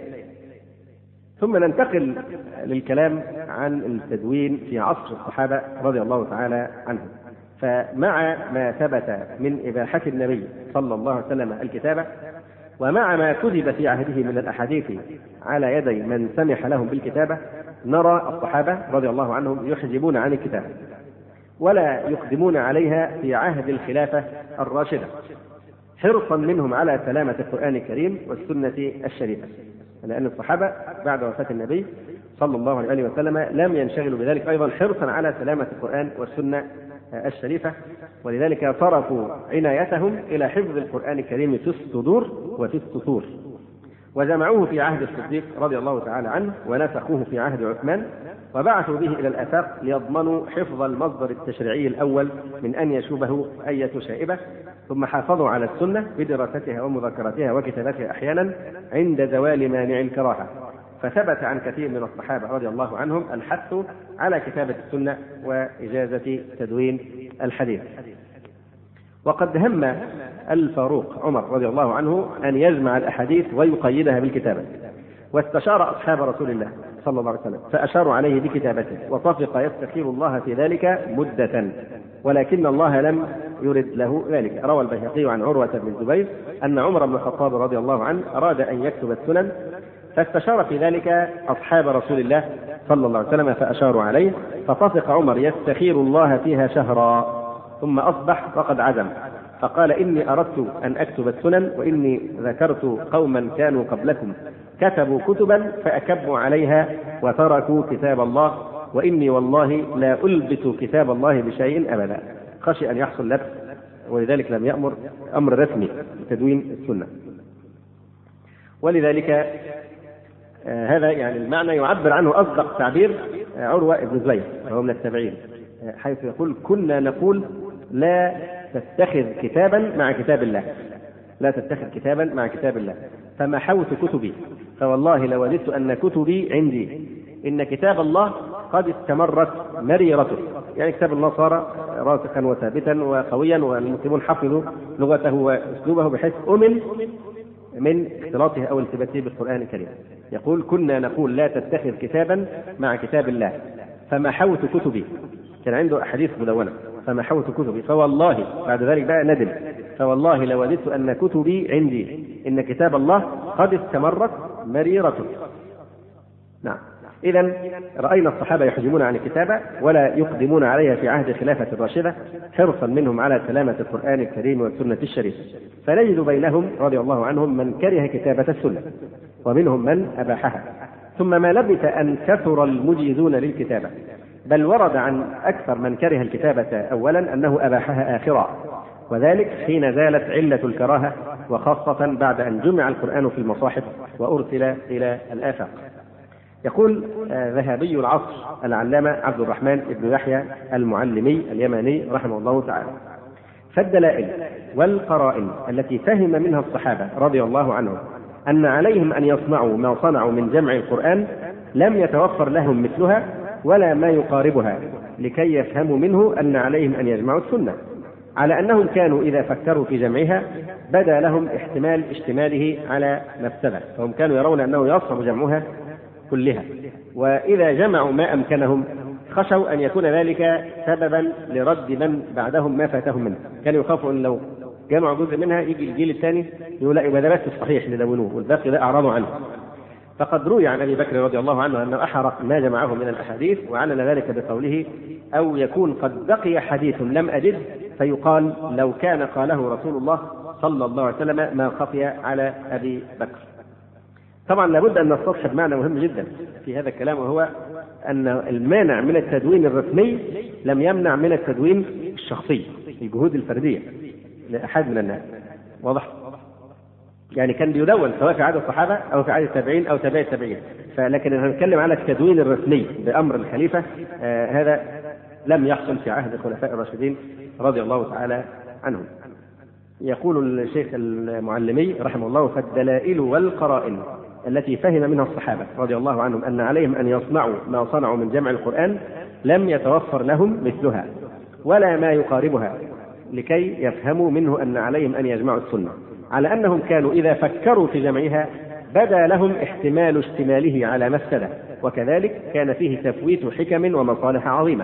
ثم ننتقل للكلام عن التدوين في عصر الصحابة رضي الله تعالى عنهم. فمع ما ثبت من إباحة النبي صلى الله عليه وسلم الكتابة، ومع ما كتب في عهده من الأحاديث على يدي من سمح لهم بالكتابة، نرى الصحابة رضي الله عنهم يحجبون عن الكتابة ولا يقدمون عليها في عهد الخلافة الراشدة، حرصا منهم على سلامة القرآن الكريم والسنة الشريفة. لأن الصحابة بعد وفاة النبي صلى الله عليه وسلم لم ينشغلوا بذلك أيضا حرصا على سلامة القرآن والسنة الشريفة، ولذلك صرفوا عنايتهم إلى حفظ القرآن الكريم في الصدور وفي السطور، وجمعوه في عهد الصديق رضي الله تعالى عنه، ونسخوه في عهد عثمان، وبعثوا به إلى الآفاق ليضمنوا حفظ المصدر التشريعي الأول من أن يشوبه أية شائبة. ثم حافظوا على السنة بدراستها ومذاكرتها وكتابتها أحيانا عند زوال مانع الكراهة. فثبت عن كثير من الصحابة رضي الله عنهم الحث على كتابة السنة وإجازة تدوين الحديث. وقد هم الفاروق عمر رضي الله عنه أن يجمع الأحاديث ويقيدها بالكتابة، واستشار أصحاب رسول الله صلى الله عليه وسلم فأشاروا عليه بكتابته، وطفق يستخير الله في ذلك مدة، ولكن الله لم يرد له ذلك. روى البيهقي عن عروة بن الزبير أن عمر بن الخطاب رضي الله عنه أراد أن يكتب السنن، فاستشار في ذلك أصحاب رسول الله صلى الله عليه وسلم فأشاروا عليه، فطفق عمر يستخير الله فيها شهرا، ثم أصبح وقد عزم فقال: إني أردت أن أكتب السنن، وإني ذكرت قوما كانوا قبلكم كتبوا كتبا فأكبوا عليها وتركوا كتاب الله، وإني والله لا ألبس كتاب الله بشيء أبدا. خشي أن يحصل لبس، ولذلك لم يأمر أمر رسمي بتدوين السنة. ولذلك هذا يعني المعنى يعبر عنه أصدق تعبير عروة بن الزبير وهو من التابعين، حيث يقول كنا نقول لا تتخذ كتابا مع كتاب الله، لا تتخذ كتابا مع كتاب الله، فمحوت كتبي فوالله لوددت أن كتبي عندي، إن كتاب الله قد استمرت مريرته. يعني كتاب الله صار راسخا وثابتا وقويا، والمسلمون حفظوا لغته وأسلوبه بحيث أمن من اختلاطه أو التباسه بالقرآن الكريم. يقول كنا نقول لا تتخذ كتابا مع كتاب الله فمحوت كتبي، كان عنده أحاديث مدونة، فمحوت كتبي فوالله، بعد ذلك بقى ندم، فوالله لوددت أن كتبي عندي، إن كتاب الله قد استمرت مريرته. نعم. إذن رأينا الصحابة يحجمون عن الكتابة ولا يقدمون عليها في عهد الخلافة الراشدة حرصا منهم على سلامة القرآن الكريم والسنة الشريفة، فنجد بينهم رضي الله عنهم من كره كتابة السنة ومنهم من أباحها. ثم ما لبث أن كثر المجيزون للكتابة، بل ورد عن أكثر من كره الكتابة أولا أنه أباحها آخرا، وذلك حين زالت علة الكراهة، وخاصة بعد أن جمع القرآن في المصاحف وأرسل إلى الآفاق. يقول ذهبي العصر العلامة عبد الرحمن بن يحيى المعلمي اليماني رحمه الله تعالى: فالدلائل والقرائن التي فهم منها الصحابة رضي الله عنهم أن عليهم أن يصنعوا ما صنعوا من جمع القرآن لم يتوفر لهم مثلها ولا ما يقاربها، لكي يفهموا منه أن عليهم أن يجمعوا السنة، على أنهم كانوا إذا فكروا في جمعها بدا لهم احتمال اشتماله على مفسدة، فهم كانوا يرون أنه يصعب جمعها كلها، وإذا جمعوا ما أمكنهم خشوا أن يكون ذلك سببا لرد من بعدهم ما فاتهم منه. كانوا يخافوا أن لو جمعوا جزء منها يجي الجيل الثاني يقول لا يبقى ده بس الصحيح ندونوه والباقي ده أعرضوا عنه. فقد روي عن أبي بكر رضي الله عنه أنه أحرق ما جمعه من الأحاديث، وعلل ذلك بقوله: أو يكون قد بقي حديث لم أجد فيقال لو كان قاله رسول الله صلى الله عليه وسلم ما خفي على أبي بكر. طبعا لابد أن نستصحب معنى مهم جدا في هذا الكلام، وهو أن المانع من التدوين الرسمي لم يمنع من التدوين الشخصي، الجهود الفردية لأحد من الناس. واضح؟ يعني كان بيدون سواء في عهد الصحابة أو في عهد التابعين أو تابعي التابعين، لكن هنتكلم على التدوين الرسمي بأمر الخليفة هذا لم يحصل في عهد الخلفاء الراشدين رضي الله تعالى عنهم. يقول الشيخ المعلمي رحمه الله: فالدلائل والقرائن التي فهم منها الصحابة رضي الله عنهم أن عليهم أن يصنعوا ما صنعوا من جمع القرآن لم يتوفر لهم مثلها ولا ما يقاربها، لكي يفهموا منه أن عليهم أن يجمعوا السنة، على أنهم كانوا إذا فكروا في جمعها بدا لهم احتمال اشتماله على مفسدة، وكذلك كان فيه تفويت حكم ومصالح عظيمة.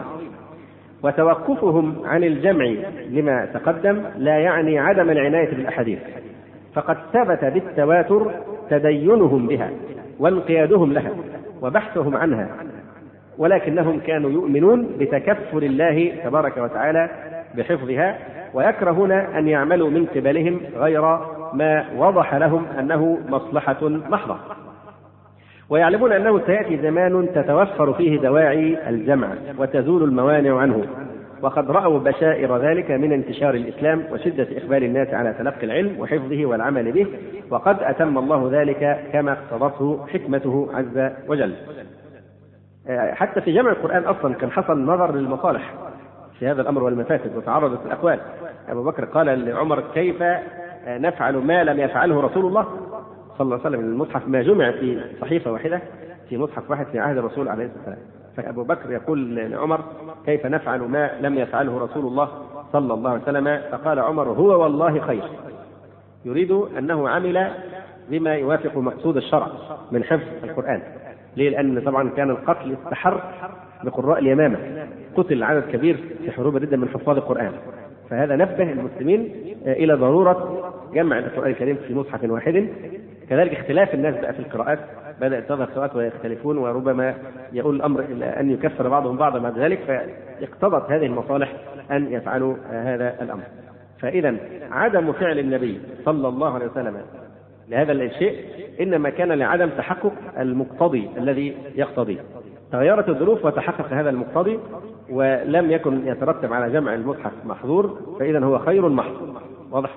وتوقفهم عن الجمع لما تقدم لا يعني عدم العناية بالأحاديث، فقد ثبت بالتواتر تدينهم بها وانقيادهم لها وبحثهم عنها، ولكنهم كانوا يؤمنون بتكفل الله تبارك وتعالى بحفظها، ويكرهون أن يعملوا من قبلهم غير ما وضح لهم أنه مصلحة محضة، ويعلمون أنه سيأتي زمان تتوفر فيه دواعي الجمع وتزول الموانع عنه، وقد رأوا بشائر ذلك من انتشار الإسلام وشدة إقبال الناس على تلقي العلم وحفظه والعمل به، وقد أتم الله ذلك كما اقتضته حكمته عز وجل. حتى في جمع القرآن أصلا كان حصل نظر للمصالح في هذا الأمر والمفاسد، وتعرضت الأقوال. أبو بكر قال لعمر: كيف نفعل ما لم يفعله رسول الله صلى الله عليه وسلم؟ المصحف ما جمع في صحيفة واحدة في مصحف واحد في عهد الرسول عليه الصلاة والسلام. فأبو بكر يقول لعمر: كيف نفعل ما لم يفعله رسول الله صلى الله عليه وسلم؟ فقال عمر: هو والله خير. يريد أنه عمل بما يوافق مقصود الشرع من حفظ القرآن. ليه؟ لأن طبعا كان القتل استحر بقراء اليمامة، قتل عدد كبير في حروب الردة من حفاظ القرآن، فهذا نبه المسلمين إلى ضرورة جمع القرآن الكريم في مصحف واحد. كذلك اختلاف الناس بقى في القراءات، بدأت تظهر قراءات ويختلفون، وربما يقول الأمر إلى أن يكفر بعضهم بعضا بعد ذلك، فاقتضت هذه المصالح أن يفعلوا هذا الأمر. فإذا عدم فعل النبي صلى الله عليه وسلم لهذا الشيء إنما كان لعدم تحقق المقتضي الذي يقتضي. تغيرت الظروف وتحقق هذا المقتضي، ولم يكن يترتب على جمع المصحف محظور، فإذا هو خير محظور. واضح؟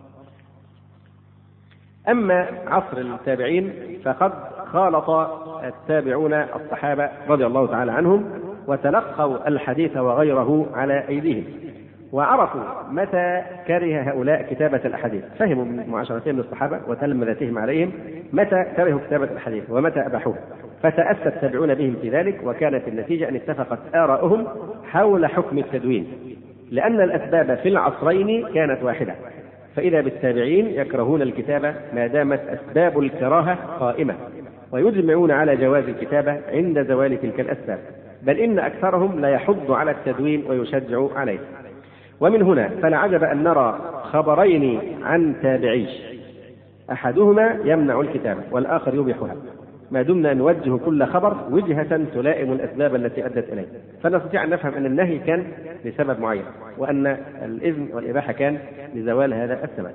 أما عصر التابعين فقد خالط التابعون الصحابة رضي الله تعالى عنهم وتلقوا الحديث وغيره على أيديهم، وعرفوا متى كره هؤلاء كتابة الأحاديث، فهموا من معاشرتهم للصحابة وتلمذتهم عليهم متى كرهوا كتابة الحديث ومتى أباحوه، فتأسى التابعون بهم في ذلك، وكانت النتيجة أن اتفقت آراؤهم حول حكم التدوين، لأن الأسباب في العصرين كانت واحدة، فإذا بالتابعين يكرهون الكتابة ما دامت أسباب الكراهة قائمة، ويجمعون على جواز الكتابة عند زوال تلك الأسباب، بل إن أكثرهم لا يحض على التدوين ويشجع عليه. ومن هنا فلا عجب أن نرى خبرين عن تابعي أحدهما يمنع الكتابة والآخر يبيحها، ما دمنا نوجه كل خبر وجهة تلائم الأسباب التي أدت إليه، فنستطيع أن نفهم أن النهي كان لسبب معين، وأن الإذن والإباحة كان لزوال هذا السبب.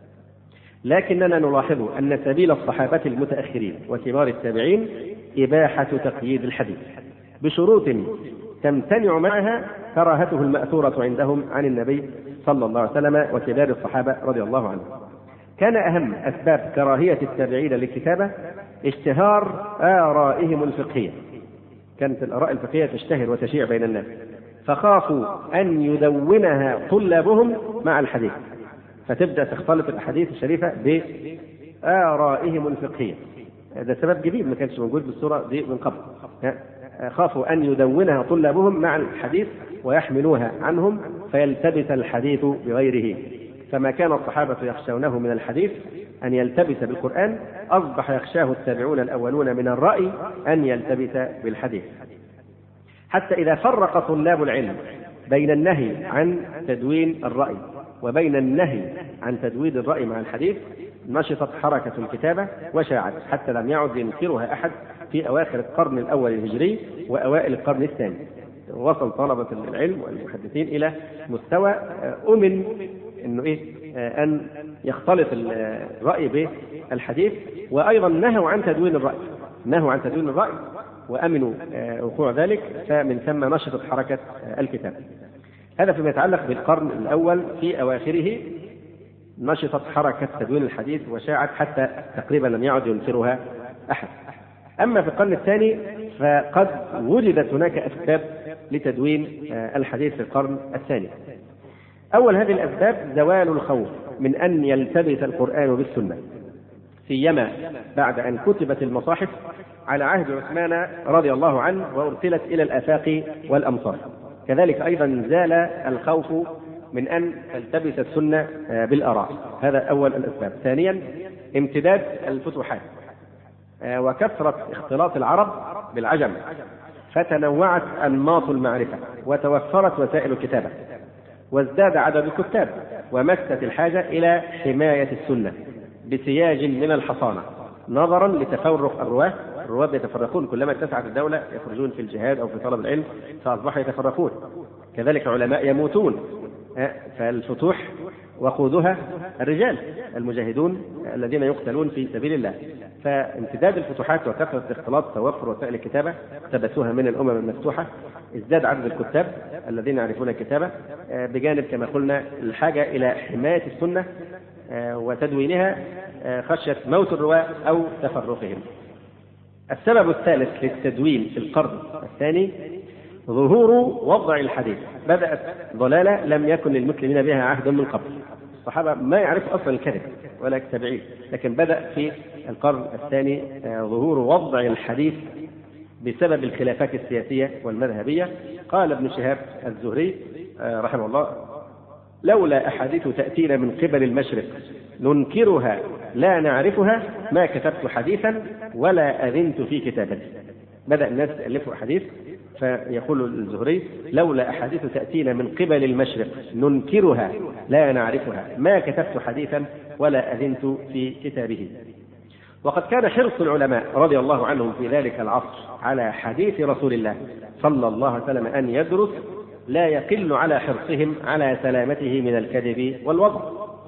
لكننا نلاحظ أن سبيل الصحابة المتأخرين وكبار التابعين إباحة تقييد الحديث بشروط تمتنع معها كراهته المأثورة عندهم عن النبي صلى الله عليه وسلم وكبار الصحابة رضي الله عنهم. كان أهم أسباب كراهية التابعين للكتابة اشتهار آرائهم الفقهية، كانت الآراء الفقهية تشتهر وتشيع بين الناس، فخافوا أن يدونها طلابهم مع الحديث، فتبدأ تختلط الأحاديث الشريفة بآرائهم الفقهية. هذا سبب جديد ما كانش موجود بالصورة دي من قبل. خافوا أن يدونها طلابهم مع الحديث ويحملوها عنهم فيلتبس الحديث بغيره، فما كان الصحابة يخشونه من الحديث أن يلتبس بالقرآن، أصبح يخشاه التابعون الأولون من الرأي أن يلتبس بالحديث. حتى إذا فرق طلاب العلم بين النهي عن تدوين الرأي وبين النهي عن تدوين الرأي مع الحديث، نشطت حركة الكتابة وشاعت، حتى لم يعد ينكرها أحد في أواخر القرن الأول الهجري وأوائل القرن الثاني. وصل طلبة العلم والمحدثين إلى مستوى أمن إنه أن يختلط الرأي بالحديث، وأيضا نهوا عن تدوين الرأي وأمنوا وقوع ذلك، فمن ثم نشطت حركة الكتاب. هذا فيما يتعلق بالقرن الأول، في أواخره نشطت حركة تدوين الحديث وشاعت حتى تقريبا لم يعد ينكرها أحد. أما في القرن الثاني فقد وجدت هناك أسباب لتدوين الحديث في القرن الثاني. أول هذه الأسباب زوال الخوف من أن يلتبس القرآن بالسنة، سيما بعد أن كتبت المصاحف على عهد عثمان رضي الله عنه وأرسلت إلى الآفاق والأمصار. كذلك أيضا زال الخوف من أن تلتبس السنة بالآراء، هذا أول الأسباب. ثانيا امتداد الفتوحات وكثرة اختلاط العرب بالعجم، فتنوعت أنماط المعرفة وتوفرت وسائل الكتابة، وازداد عدد الكتاب، ومست الحاجة إلى حماية السنة بسياج من الحصانة نظرا لتفرق الرواة يتفرقون، كلما اتسعت الدولة يخرجون في الجهاد أو في طلب العلم فأصبحوا يتفرقون. كذلك علماء يموتون، فالفتوح وقودها الرجال المجاهدون الذين يقتلون في سبيل الله. فامتداد الفتوحات وكثرة اختلاط توفر وسائل الكتابة اقتبسوها من الأمم المفتوحة، ازداد عدد الكتاب الذين يعرفون الكتابة، بجانب كما قلنا الحاجة إلى حماية السنة وتدوينها خشية موت الرواة أو تفرقهم. السبب الثالث للتدوين في القرن الثاني ظهور وضع الحديث. بدأت ضلالة لم يكن للمسلمين بها عهد من قبل، الصحابة ما يعرفوا أصلا الكذب ولا التابعين، لكن بدأ في القرن الثاني ظهور وضع الحديث بسبب الخلافات السياسية والمذهبية. قال ابن شهاب الزهري رحمه الله: لولا أحاديث تأتينا من قبل المشرق ننكرها لا نعرفها ما كتبت حديثا ولا أذنت في كتابتي. بدأ الناس يألفوا أحاديث، فيقول الزهري: لولا أحاديث تأتينا من قبل المشرق ننكرها لا نعرفها ما كتبت حديثا ولا أذنت في كتابه. وقد كان حرص العلماء رضي الله عنهم في ذلك العصر على حديث رسول الله صلى الله عليه وسلم أن يدرس لا يقل على حرصهم على سلامته من الكذب والوضع.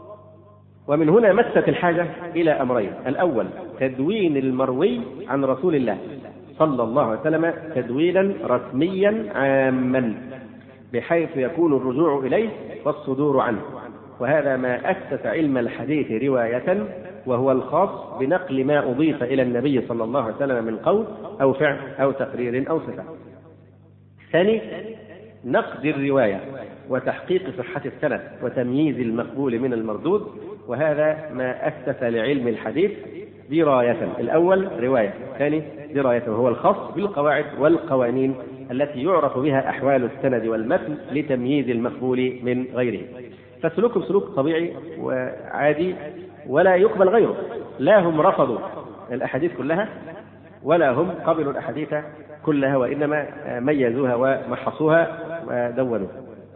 ومن هنا مست الحاجة إلى أمرين: الأول تدوين المروي عن رسول الله صلى الله عليه وسلم تدوينا رسميا عاما بحيث يكون الرجوع إليه والصدور عنه، وهذا ما أسس علم الحديث رواية، وهو الخاص بنقل ما أضيف إلى النبي صلى الله عليه وسلم من قول أو فعل أو تقرير أو صفة. ثاني نقد الرواية وتحقيق صحة السند وتمييز المقبول من المردود، وهذا ما أسس لعلم الحديث دراية. الأول رواية، الثاني دراية، وهو الخاص بالقواعد والقوانين التي يعرف بها أحوال السند والمتن لتمييز المقبول من غيره. فسلوكهم سلوك طبيعي وعادي ولا يقبل غيره، لا هم رفضوا الأحاديث كلها ولا هم قبلوا الأحاديث كلها، وإنما ميزوها ومحصوها ودونوها.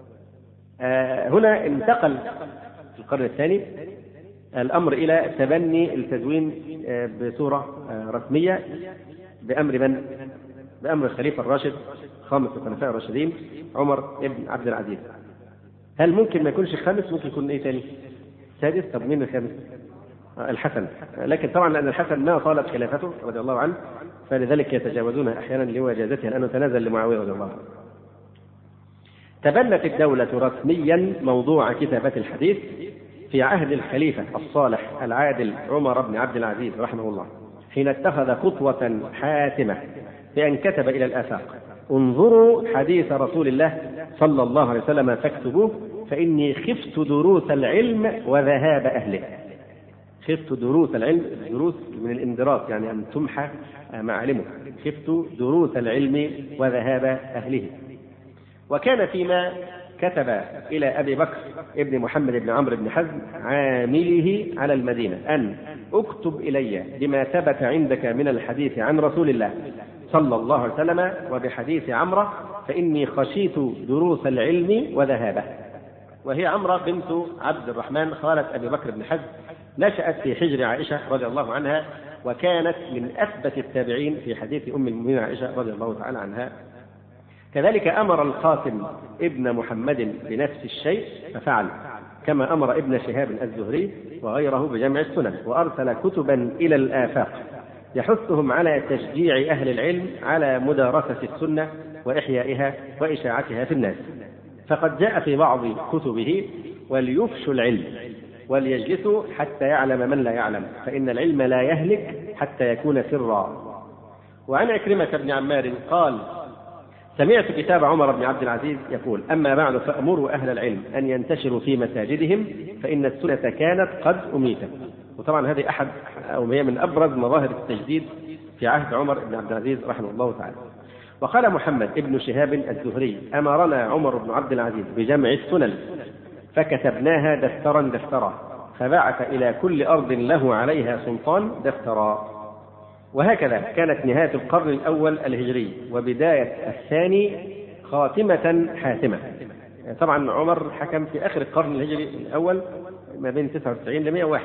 هنا انتقل في القرن الثاني الأمر إلى تبني التدوين بصورة رسمية بأمر من؟ بأمر الخليفة الراشد خامس الخلفاء الراشدين عمر بن عبد العزيز. هل ممكن ما يكونش خامس؟ ممكن يكون إيه تاني؟ سادس؟ طب مين الخامس؟ الحسن. لكن طبعا لأن الحسن ما طالت خلافته رضي الله عنه، فلذلك يتجاوزونها أحيانا لوجازتها لأنه تنازل لمعاوية رضي الله عنه. تبنت الدولة رسميا موضوع كتابة الحديث في عهد الخليفة الصالح العادل عمر بن عبد العزيز رحمه الله، حين اتخذ خطوة حاسمة بأن كتب إلى الآفاق: انظروا حديث رسول الله صلى الله عليه وسلم فاكتبوه، فإني خفت دروس العلم وذهاب أهله. خفت دروس العلم، دروس من الاندراس يعني أن تمحى معالمه، خفت دروس العلم وذهاب أهله. وكان فيما كتب إلى أبي بكر ابن محمد بن عمرو بن حزم عامله على المدينة أن اكتب إلي بما ثبت عندك من الحديث عن رسول الله صلى الله عليه وسلم وبحديث عمرة، فإني خشيت دروس العلم وذهابه. وهي عمرة بنت عبد الرحمن خالة أبي بكر بن حزم، نشأت في حجر عائشة رضي الله عنها، وكانت من أثبت التابعين في حديث أم المؤمنين عائشة رضي الله تعالى عنها. كذلك أمر القاسم ابن محمد بنفس الشيء ففعل، كما أمر ابن شهاب الزهري وغيره بجمع السنن، وأرسل كتبا إلى الآفاق يحثهم على تشجيع أهل العلم على مدارسة السنة وإحيائها وإشاعتها في الناس. فقد جاء في بعض كتبه: وليفشوا العلم وليجلسوا حتى يعلم من لا يعلم، فإن العلم لا يهلك حتى يكون سرا. وعن عكرمة بن عمار قال: سمعت كتاب عمر بن عبد العزيز يقول: أما بعد فأمروا أهل العلم أن ينتشروا في مساجدهم فإن السنة كانت قد أميتت. وطبعا هذه أحد أو هي من أبرز مظاهر التجديد في عهد عمر بن عبد العزيز رحمه الله تعالى. وقال محمد ابن شهاب الزهري: أمرنا عمر بن عبد العزيز بجمع السنن فكتبناها دفترا فبعث إلى كل أرض له عليها سلطان دفترا. وهكذا كانت نهاية القرن الأول الهجري وبداية الثاني خاتمة حاسمة. طبعا عمر حكم في آخر القرن الهجري الأول ما بين 99 ل 101.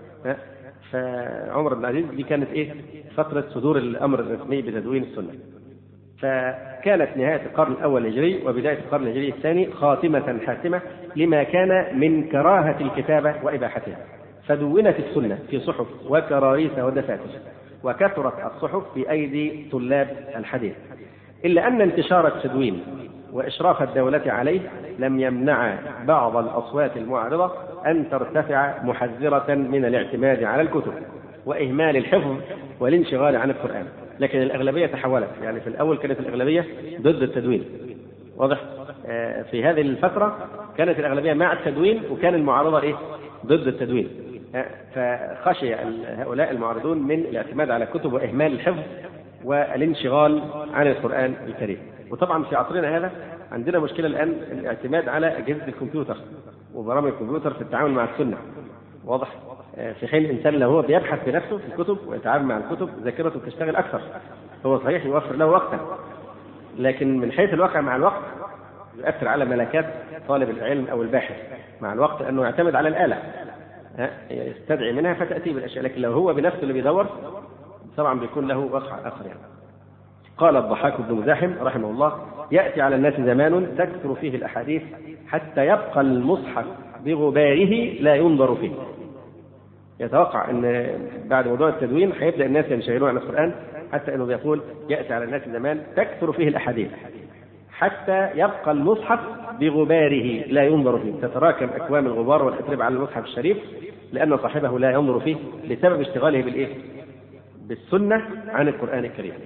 فعمر بن العزيز دي كانت فترة صدور الأمر الرسمي بتدوين السنة. فكانت نهاية القرن الأول الهجري وبداية القرن الهجري الثاني خاتمة حاسمة لما كان من كراهة الكتابة وإباحتها، فدونت السنة في صحف وكراريس ودفاتر، وكثرت الصحف في أيدي طلاب الحديث، إلا أن انتشار التدوين وإشراف الدولة عليه لم يمنع بعض الأصوات المعارضة أن ترتفع محذرة من الاعتماد على الكتب وإهمال الحفظ والانشغال عن القرآن. لكن الأغلبية تحولت، يعني في الأول كانت الأغلبية ضد التدوين، واضح؟ في هذه الفترة كانت الأغلبية مع التدوين وكان المعارضة ضد التدوين. فخشي هؤلاء المعارضون من الاعتماد على الكتب وإهمال الحفظ والانشغال عن القرآن الكريم. وطبعا في عصرنا هذا عندنا مشكلة الآن الاعتماد على أجهزة الكمبيوتر وبرامج الكمبيوتر في التعامل مع السنة، واضح؟ في حين الإنسان لو هو بيبحث بنفسه في الكتب ويتعامل مع الكتب ذاكرته تشتغل أكثر، هو صحيح يوفر له وقتا، لكن من حيث الواقع مع الوقت يؤثر على ملكات طالب العلم أو الباحث مع الوقت، أنه يعتمد على الآلة يستدعي منها فتأتي بالأشياء، لكن لو هو بنفسه اللي بيدور طبعا بيكون له وقع آخر. يعني قال الضحاك بن مزاحم رحمه الله: يأتي على الناس زمان تكثر فيه الأحاديث حتى يبقى المصحف بغباره لا ينظر فيه. يتوقع أن بعد موضوع التدوين هيبدأ الناس ينشغلون عن القرآن، حتى أنه يقول: يأتي على الناس زمان تكثر فيه الأحاديث حتى يبقى المصحف بغباره لا ينظر فيه، تتراكم أكوام الغبار والأتربة على المصحف الشريف لأن صاحبه لا ينظر فيه بسبب اشتغاله بالسنة عن القرآن الكريم.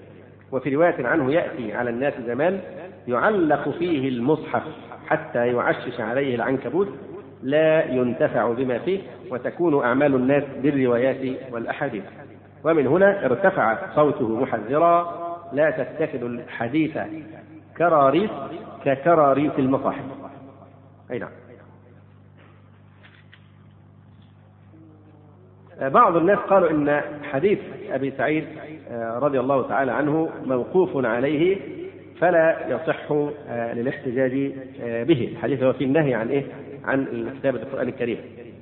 وفي رواية عنه يأتي على الناس زمان يعلق فيه المصحف حتى يعشش عليه العنكبوت لا ينتفع بما فيه، وتكون أعمال الناس بالروايات والأحاديث. ومن هنا ارتفع صوته محذرا: لا تتخذوا الحديث كراريس ككراريس المصاحف. أي نعم. بعض الناس قالوا إن حديث أبي سعيد رضي الله تعالى عنه موقوف عليه فلا يصح للاحتجاج به. الحديث هو في النهي عن عن كتابة القرآن الكريم.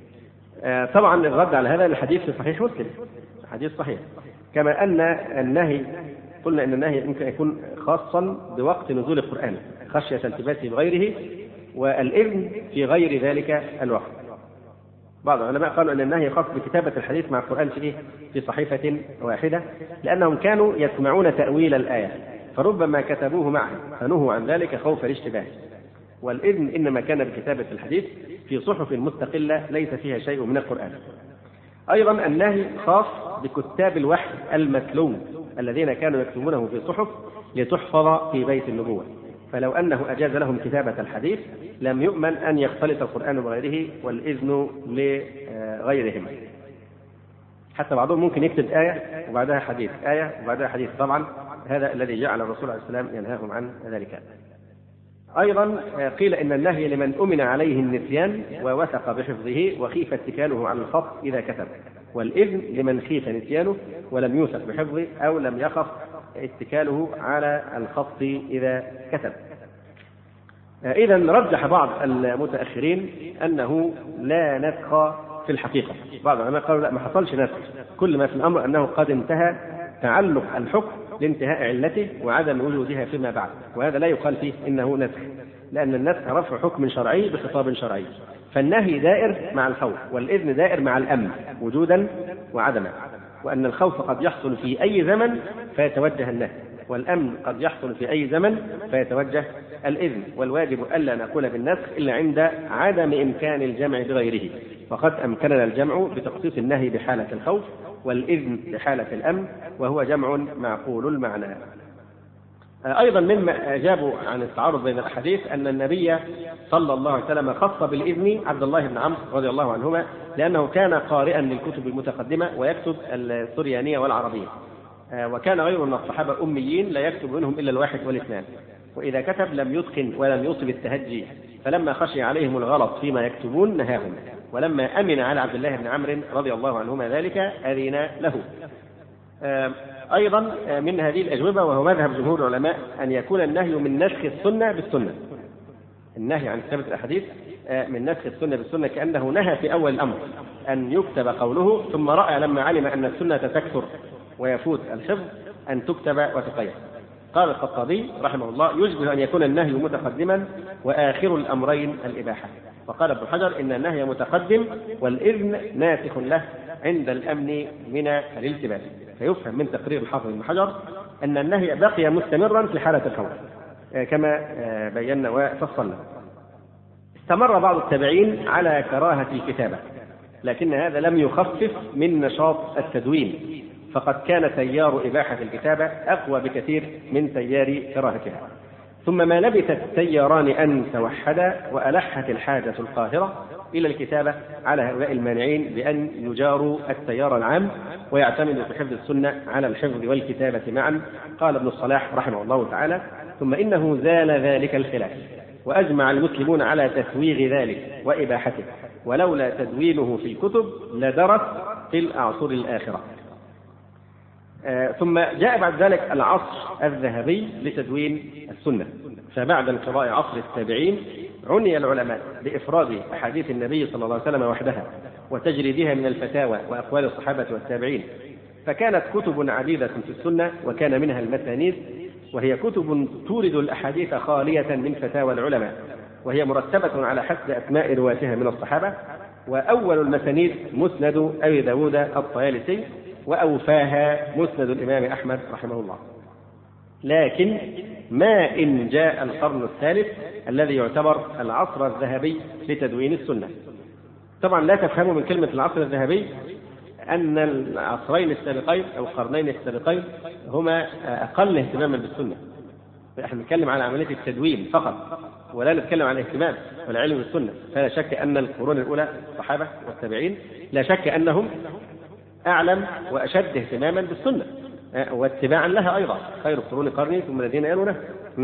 طبعا الرد على هذا الحديث في صحيح مسلم، حديث صحيح. كما أن النهي قلنا أن النهي يمكن يكون خاصا بوقت نزول القرآن خشية التباسه بغيره، والإذن في غير ذلك الوقت. بعض العلماء قالوا أن النهي خاص بكتابة الحديث مع القرآن في صحيفة واحدة، لأنهم كانوا يسمعون تأويل الآية فربما كتبوه معه فنهوا عن ذلك خوف الاشتباه. والإذن إنما كان بكتابة الحديث في صحف مستقلة ليس فيها شيء من القرآن. أيضا النهي خاص بكتاب الوحي المتلو الذين كانوا يكتبونه في صحف لتحفظ في بيت النبوة، فلو أنه أجاز لهم كتابة الحديث لم يؤمن أن يختلط القرآن بغيره والإذن لغيرهم. حتى بعضهم ممكن يكتب آية وبعدها حديث، آية وبعدها حديث. طبعا هذا الذي جعل الرسول عليه السلام ينهاهم عن ذلك. أيضا قيل إن النهي لمن أمن عليه النسيان ووثق بحفظه وخيف اتكاله على الخط إذا كتب، والإذن لمن خيف نسيانه ولم يوثق بحفظه أو لم يخف اتكاله على الخط إذا كتب. إذا رجح بعض المتأخرين أنه لا نسخ في الحقيقة. بعض العلماء قالوا لا، ما حصلش نسخ، كل ما في الأمر أنه قد انتهى تعلق الحكم لانتهاء علته وعدم وجودها فيما بعد، وهذا لا يقال فيه إنه نسخ، لأن النسخ رفع حكم شرعي بخطاب شرعي. فالنهي دائر مع الخوف والإذن دائر مع الأمن وجودا وعدما، وأن الخوف قد يحصل في أي زمن فيتوجه النهي، والأمن قد يحصل في أي زمن فيتوجه الإذن. والواجب ألا نقول بالنسخ إلا عند عدم إمكان الجمع بغيره، فقد أمكننا الجمع بتخصيص النهي بحالة الخوف والإذن بحالة الأمن، وهو جمع معقول المعنى. أيضا مما أجابوا عن التعارض بين الأحاديث أن النبي صلى الله عليه وسلم خص بالإذن عبد الله بن عمرو رضي الله عنهما، لأنه كان قارئا للكتب المتقدمة ويكتب السريانية والعربية، وكان غير من الصحابة أميين لا يكتب منهم إلا الواحد والاثنان، وإذا كتب لم يتقن ولم يصب التهجي، فلما خشي عليهم الغلط فيما يكتبون نهاهم، ولما أمن على عبد الله بن عمرو رضي الله عنهما ذلك أذن له. أيضا من هذه الأجوبة وهو مذهب جمهور العلماء أن يكون النهي من نسخ السنة بالسنة، النهي عن كتابة الأحاديث من نسخ السنة بالسنة، كأنه نهى في أول الأمر أن يكتب قوله، ثم رأى لما علم أن السنة تكثر ويفوت الحفظ أن تكتب وتقيد. قال الخطابي رحمه الله: يشبه أن يكون النهي متقدما وآخر الأمرين الإباحة. وقال ابن حجر: إن النهي متقدم والإذن ناسخ له عند الأمن من الالتباس. فيفهم من تقرير الحافظ ابن حجر أن النهي بقي مستمرا في حالة الخوف كما بينا وفصلنا. استمر بعض التابعين على كراهة الكتابة، لكن هذا لم يخفف من نشاط التدوين، فقد كان تيار إباحة الكتابة أقوى بكثير من تيار كراهتها. ثم ما لبث التياران أن توحدا وألحت الحاجة القاهرة إلى الكتابة على هؤلاء المانعين بأن يجاروا التيار العام ويعتمدوا في حفظ السنة على الحفظ والكتابة معا. قال ابن الصلاح رحمه الله تعالى: ثم إنه زال ذلك الخلاف وأجمع المسلمون على تسويغ ذلك وإباحته، ولولا تدوينه في الكتب لدرس في الأعصر الآخرة. ثم جاء بعد ذلك العصر الذهبي لتدوين السنة، فبعد انقضاء عصر التابعين عني العلماء بإفراد أحاديث النبي صلى الله عليه وسلم وحدها وتجريدها من الفتاوى وأقوال الصحابة والتابعين، فكانت كتب عديدة في السنة، وكان منها المسانيد، وهي كتب تورد الأحاديث خالية من فتاوى العلماء، وهي مرتبة على حسب أسماء رواتها من الصحابة. وأول المسانيد مسند أبي داود الطيالسي، وأوفاها مسند الإمام أحمد رحمه الله. لكن ما إن جاء القرن الثالث الذي يعتبر العصر الذهبي لتدوين السنة. طبعا لا تفهموا من كلمة العصر الذهبي أن العصرين السابقين أو القرنين السابقين هما أقل اهتماما بالسنة. احنا نتكلم على عملية التدوين فقط ولا نتكلم عن الاهتمام والعلم بالسنة. فلا شك أن القرون الأولى الصحابة والتابعين لا شك أنهم أعلم وأشد اهتماما بالسنة واتباعا لها أيضا، خير القرون قرني ثم الذين يلونه.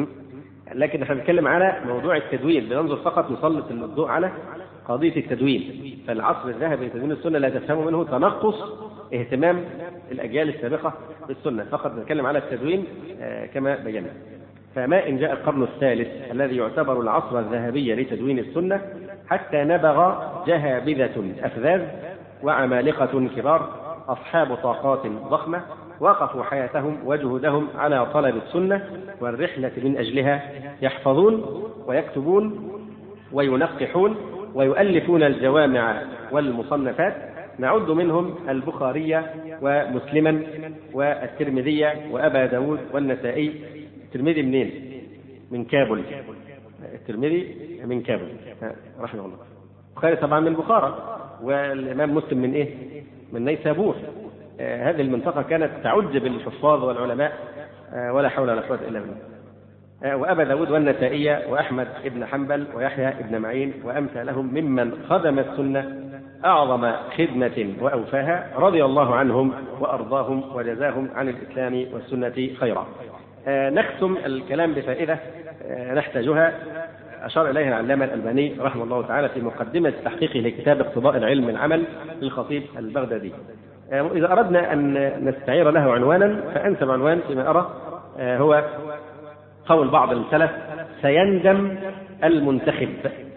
لكن نحن نتكلم على موضوع التدوين، بننظر فقط نسلط الضوء على قضية التدوين. فالعصر الذهبي لتدوين السنة لا تفهم منه تنقص اهتمام الأجيال السابقة بالسنة، فقط نتكلم على التدوين كما بينا. فما إن جاء القرن الثالث الذي يعتبر العصر الذهبي لتدوين السنة حتى نبغ جهابذة أفذاذ وعمالقة كبار أصحاب طاقات ضخمة وقفوا حياتهم وجهودهم على طلب السنة والرحلة من أجلها، يحفظون ويكتبون وينقحون ويؤلفون الجوامع والمصنفات. نعد منهم البخاري ومسلما والترمذي وأبا داود والنسائي. الترمذي منين؟ من كابل. الترمذي من كابل رحمه الله. البخاري طبعا من بخارى، والإمام مسلم من إيه؟ من نيسابور. هذه المنطقة كانت تعج بالحفاظ والعلماء ولا حول ولا قوة إلا بالله. وأبا داود والنسائي وأحمد بن حنبل ويحيى بن معين وأمثالهم ممن خدم السنة أعظم خدمة وأوفاها، رضي الله عنهم وأرضاهم وجزاهم عن الإسلام والسنة خيرا. نختم الكلام بفائدة نحتاجها أشار إليها العلامة الألباني رحمه الله تعالى في مقدمة تحقيقه لكتاب اقتضاء العلم العمل للخطيب البغدادي. إذا أردنا أن نستعير له عنوانا فأنسب عنوان فيما أرى هو قول بعض السلف: سيندم المنتخب.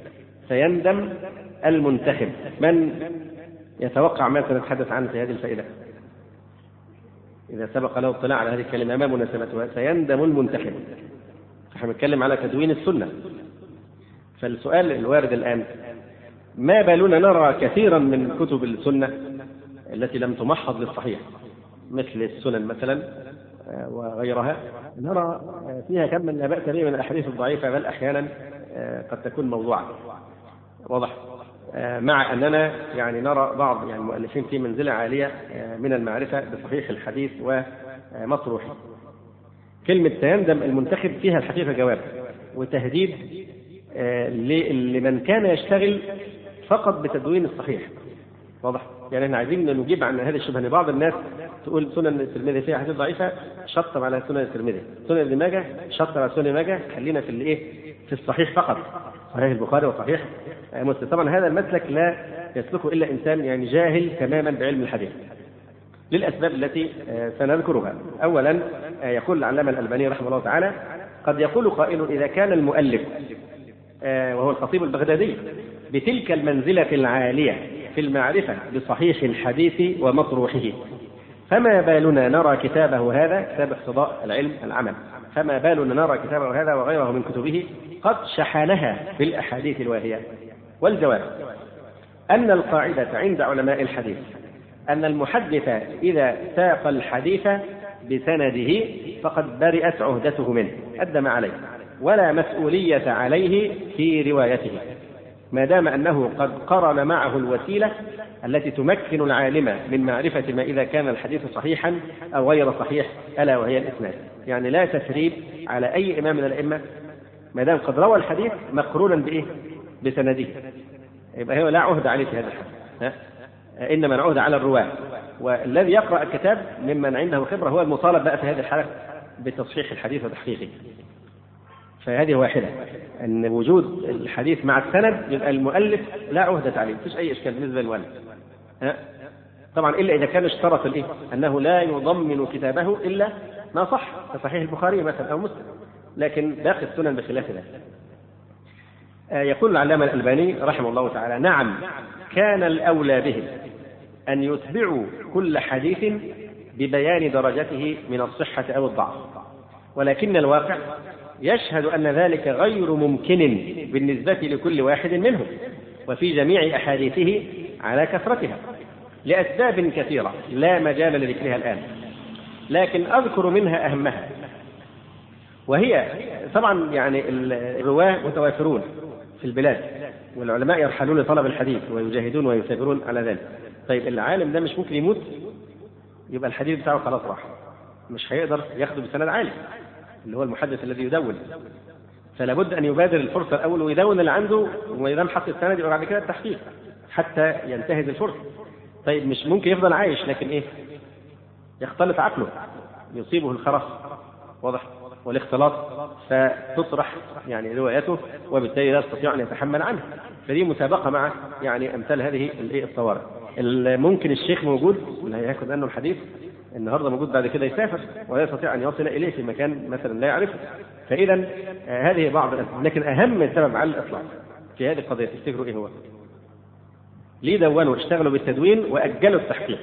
سيندم المنتخب. من يتوقع ما سنتحدث عنه في هذه الفائدة إذا سبق له اطلاع على هذه الكلمة ما مناسبتها؟ سيندم المنتخب. نحن نتكلم على تدوين السنة. فالسؤال الوارد الآن: ما بالنا نرى كثيرا من كتب السنة التي لم تمحض للصحيح مثل السنن مثلا وغيرها، نرى فيها كم من لا بأس به من الأحاديث الضعيفة، بل أحيانا قد تكون موضوعة. واضح؟ مع أننا يعني نرى بعض يعني المؤلفين في منزلة عالية من المعرفة بصحيح الحديث ومطروحه. كلمة سيندم المنتخب فيها الحقيقة جواب وتهديد لمن كان يشتغل فقط بتدوين الصحيح. واضح؟ يعني احنا عايزين نجيب عن هذه الشبهة. بعض الناس تقول سنن الترمذي فيها حديث ضعيفة، شطب على سنن الترمذي. سنن ابن ماجه، شطب على سنن ماجه، خلينا في الايه؟ في الصحيح فقط، صحيح البخاري وصحيح مسلم. طبعا هذا المسلك لا يسلكه الا انسان يعني جاهل تماما بعلم الحديث للاسباب التي سنذكرها. اولا يقول العلامة الألباني رحمه الله تعالى: قد يقول قائل إذا كان المؤلف وهو الخطيب البغدادي بتلك المنزلة العالية في المعرفة بصحيح الحديث ومطروحه، فما بالنا نرى كتابه هذا، كتاب اقتضاء العلم العمل، فما بالنا نرى كتابه هذا وغيره من كتبه قد شحنها بالأحاديث الواهية؟ والجواب أن القاعدة عند علماء الحديث أن المحدث إذا ساق الحديث بسنده فقد برئت عهدته منه، أدى ما عليه، ولا مسؤولية عليه في روايته، ما دام أنه قد قرن معه الوسيلة التي تمكن العالم من معرفة ما إذا كان الحديث صحيحا أو غير صحيح، ألا وهي الإسناد. يعني لا تثريب على أي إمام من الأئمة ما دام قد روى الحديث مقرونا بإيه؟ بسنده، يبقى هو لا عهد عليه في هذا الحديث، إنما العهد على الرواة. والذي يقرأ الكتاب ممن عنده خبرة هو المطالب بقى في هذه الحالة بتصحيح الحديث وتحقيقه. فهذه واحدة، أن وجود الحديث مع السند يبقى المؤلف لا عهدة عليه، مفيش أي إشكال بالنسبة للمؤلف. طبعا إلا إذا كان اشترط الإيه؟ أنه لا يضمن كتابه إلا ما صح كصحيح البخاري مثلا أو مسلم، لكن باقي السنن بخلاف ذلك. يقول العلامة الألباني رحمه الله تعالى: نعم، كان الأولى بهم أن يتبعوا كل حديث ببيان درجته من الصحة أو الضعف، ولكن الواقع يشهد أن ذلك غير ممكن بالنسبة لكل واحد منهم وفي جميع أحاديثه على كثرتها لأسباب كثيرة لا مجال لذكرها الآن، لكن أذكر منها أهمها، وهي طبعا يعني الرواة متوافرون في البلاد، والعلماء يرحلون لطلب الحديث ويجاهدون ويثابرون على ذلك. طيب العالم ده مش ممكن يموت؟ يبقى الحديث بتاعه خلاص راح، مش هيقدر ياخده بسند عالي اللي هو المحدث الذي يدون. فلا بد ان يبادر الفرصه الاول ويدون اللي عنده، واذا حط السند يبقى بعد كده التحقيق حتى ينتهز الفرصه. طيب مش ممكن يفضل عايش لكن ايه؟ يختلط عقله، يصيبه الخرف، واضح، والاختلاط، فتطرح يعني روايته، وبالتالي لا يستطيع ان يتحمل عنها. فدي مسابقه مع يعني امثال هذه الطوارئ. ممكن الشيخ موجود اللي هياخد عنه الحديث النهارده موجود، بعد كده يسافر ولا يستطيع ان يصل اليه في مكان مثلا لا يعرفه. فاذا هذه بعض الاسباب، لكن اهم سبب على الاطلاق في هذه القضيه تفتكروا ايه هو؟ ليه دونوا اشتغلوا بالتدوين واجلوا التحقيق؟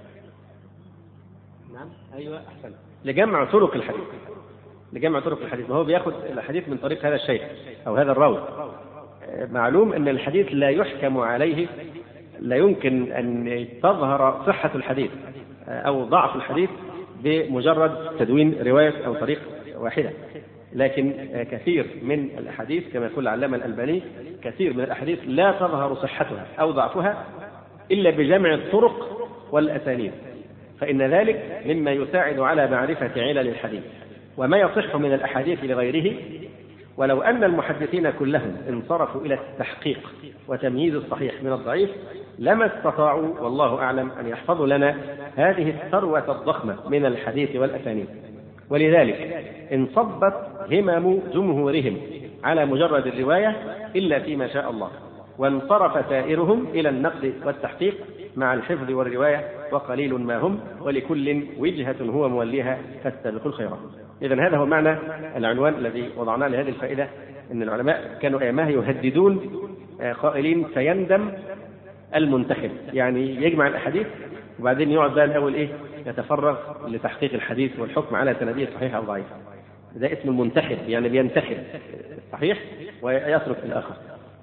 نعم ايوه احسن، لجمع طرق الحديث، لجمع طرق الحديث. وهو بياخذ الحديث من طريق هذا الشيخ او هذا الراوي. معلوم ان الحديث لا يحكم عليه، لا يمكن ان تظهر صحه الحديث او ضعف الحديث بمجرد تدوين روايه او طريق واحده. لكن كثير من الاحاديث كما يقول العلامه الالباني، كثير من الاحاديث لا تظهر صحتها او ضعفها الا بجمع الطرق والاسانيد، فان ذلك مما يساعد على معرفه علل الحديث وما يصح من الاحاديث لغيره. ولو ان المحدثين كلهم انصرفوا الى التحقيق وتمييز الصحيح من الضعيف لما استطاعوا والله اعلم ان يحفظوا لنا هذه الثروه الضخمه من الحديث والاسانيد. ولذلك انصبت همم جمهورهم على مجرد الروايه الا فيما شاء الله، وانصرف سائرهم الى النقد والتحقيق مع الحفظ والروايه، وقليل ما هم ولكل وجهه هو موليها فاستبقوا الخيرات. إذن هذا هو معنى العنوان الذي وضعناه لهذه الفائدة، أن العلماء كانوا أيامها يهددون قائلين سيندم المنتخب، يعني يجمع الأحاديث وبعدين يقعد بقى الأول إيه؟ يتفرغ لتحقيق الحديث والحكم على سندية صحيحة أو ضعيفة. ده اسم المنتخب، يعني بينتخب الصحيح ويترك الآخر.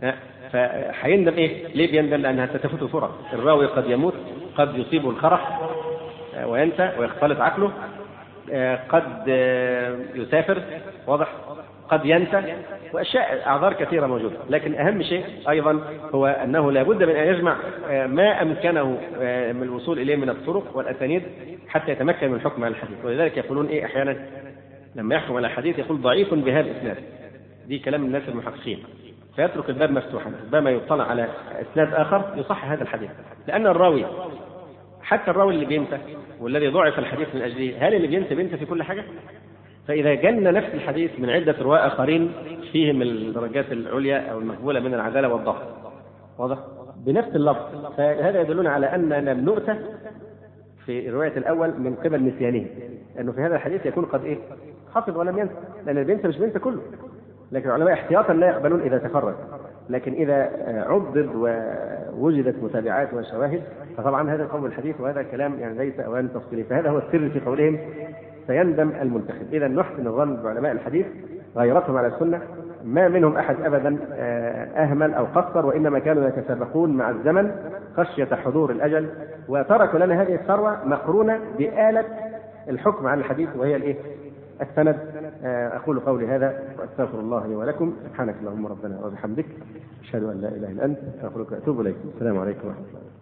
فحيندم إيه؟ ليه بيندم؟ لأنها ستفوت فرص. الراوي قد يموت، قد يصيبه الخرف وينسى ويختلط عقله، قد يسافر، واضح، قد ينسى، وأشياء أعذار كثيرة موجودة. لكن أهم شيء أيضا هو أنه لا بد من أن يجمع ما أمكنه من الوصول إليه من الطرق والأسانيد حتى يتمكن من الحكم على الحديث. ولذلك يقولون إيه أحيانا لما يحكم على الحديث يقول ضعيف بهذا الإسناد، دي كلام الناس المحققين، فيترك الباب مفتوحا، ربما يطلع على إسناد آخر يصح هذا الحديث. لأن الراوي، حتى الراوي اللي بينسى والذي ضعف الحديث من أجله، هل اللي بينسى في كل حاجة؟ فإذا جن نفس الحديث من عدة رواة آخرين فيهم الدرجات العليا أو المقبولة من العدالة والضبط، واضح، بنفس اللفظ، فهذا يدلنا على أن لم نؤتى في الرواية الأول من قبل نسيانه، أنه في هذا الحديث يكون قد إيه؟ حفظ ولم ينسى، لأن اللي بينسى مش بينسى كله. لكن العلماء احتياطا لا يقبلون إذا تفرد، لكن إذا عضد ووجدت متابعات وشواهد فطبعا هذا قول الحديث، وهذا كلام يعني ليس أوان تفصيله. فهذا هو السر في قولهم سيندم المنتخب. إذا نحسن الظن بعلماء الحديث غيرتهم على السنة، ما منهم أحد أبدا أهمل أو قصر، وإنما كانوا يتسابقون مع الزمن خشية حضور الأجل، وتركوا لنا هذه الثروة مقرونة بآلة الحكم على الحديث وهي الإيه؟ السند. أقول قولي هذا وأستغفر الله لي ولكم. سبحانك اللهم ربنا وبحمدك، أشهد أن لا إله إلا أنت، أستغفرك وأتوب إليك. السلام عليكم ورحمة الله.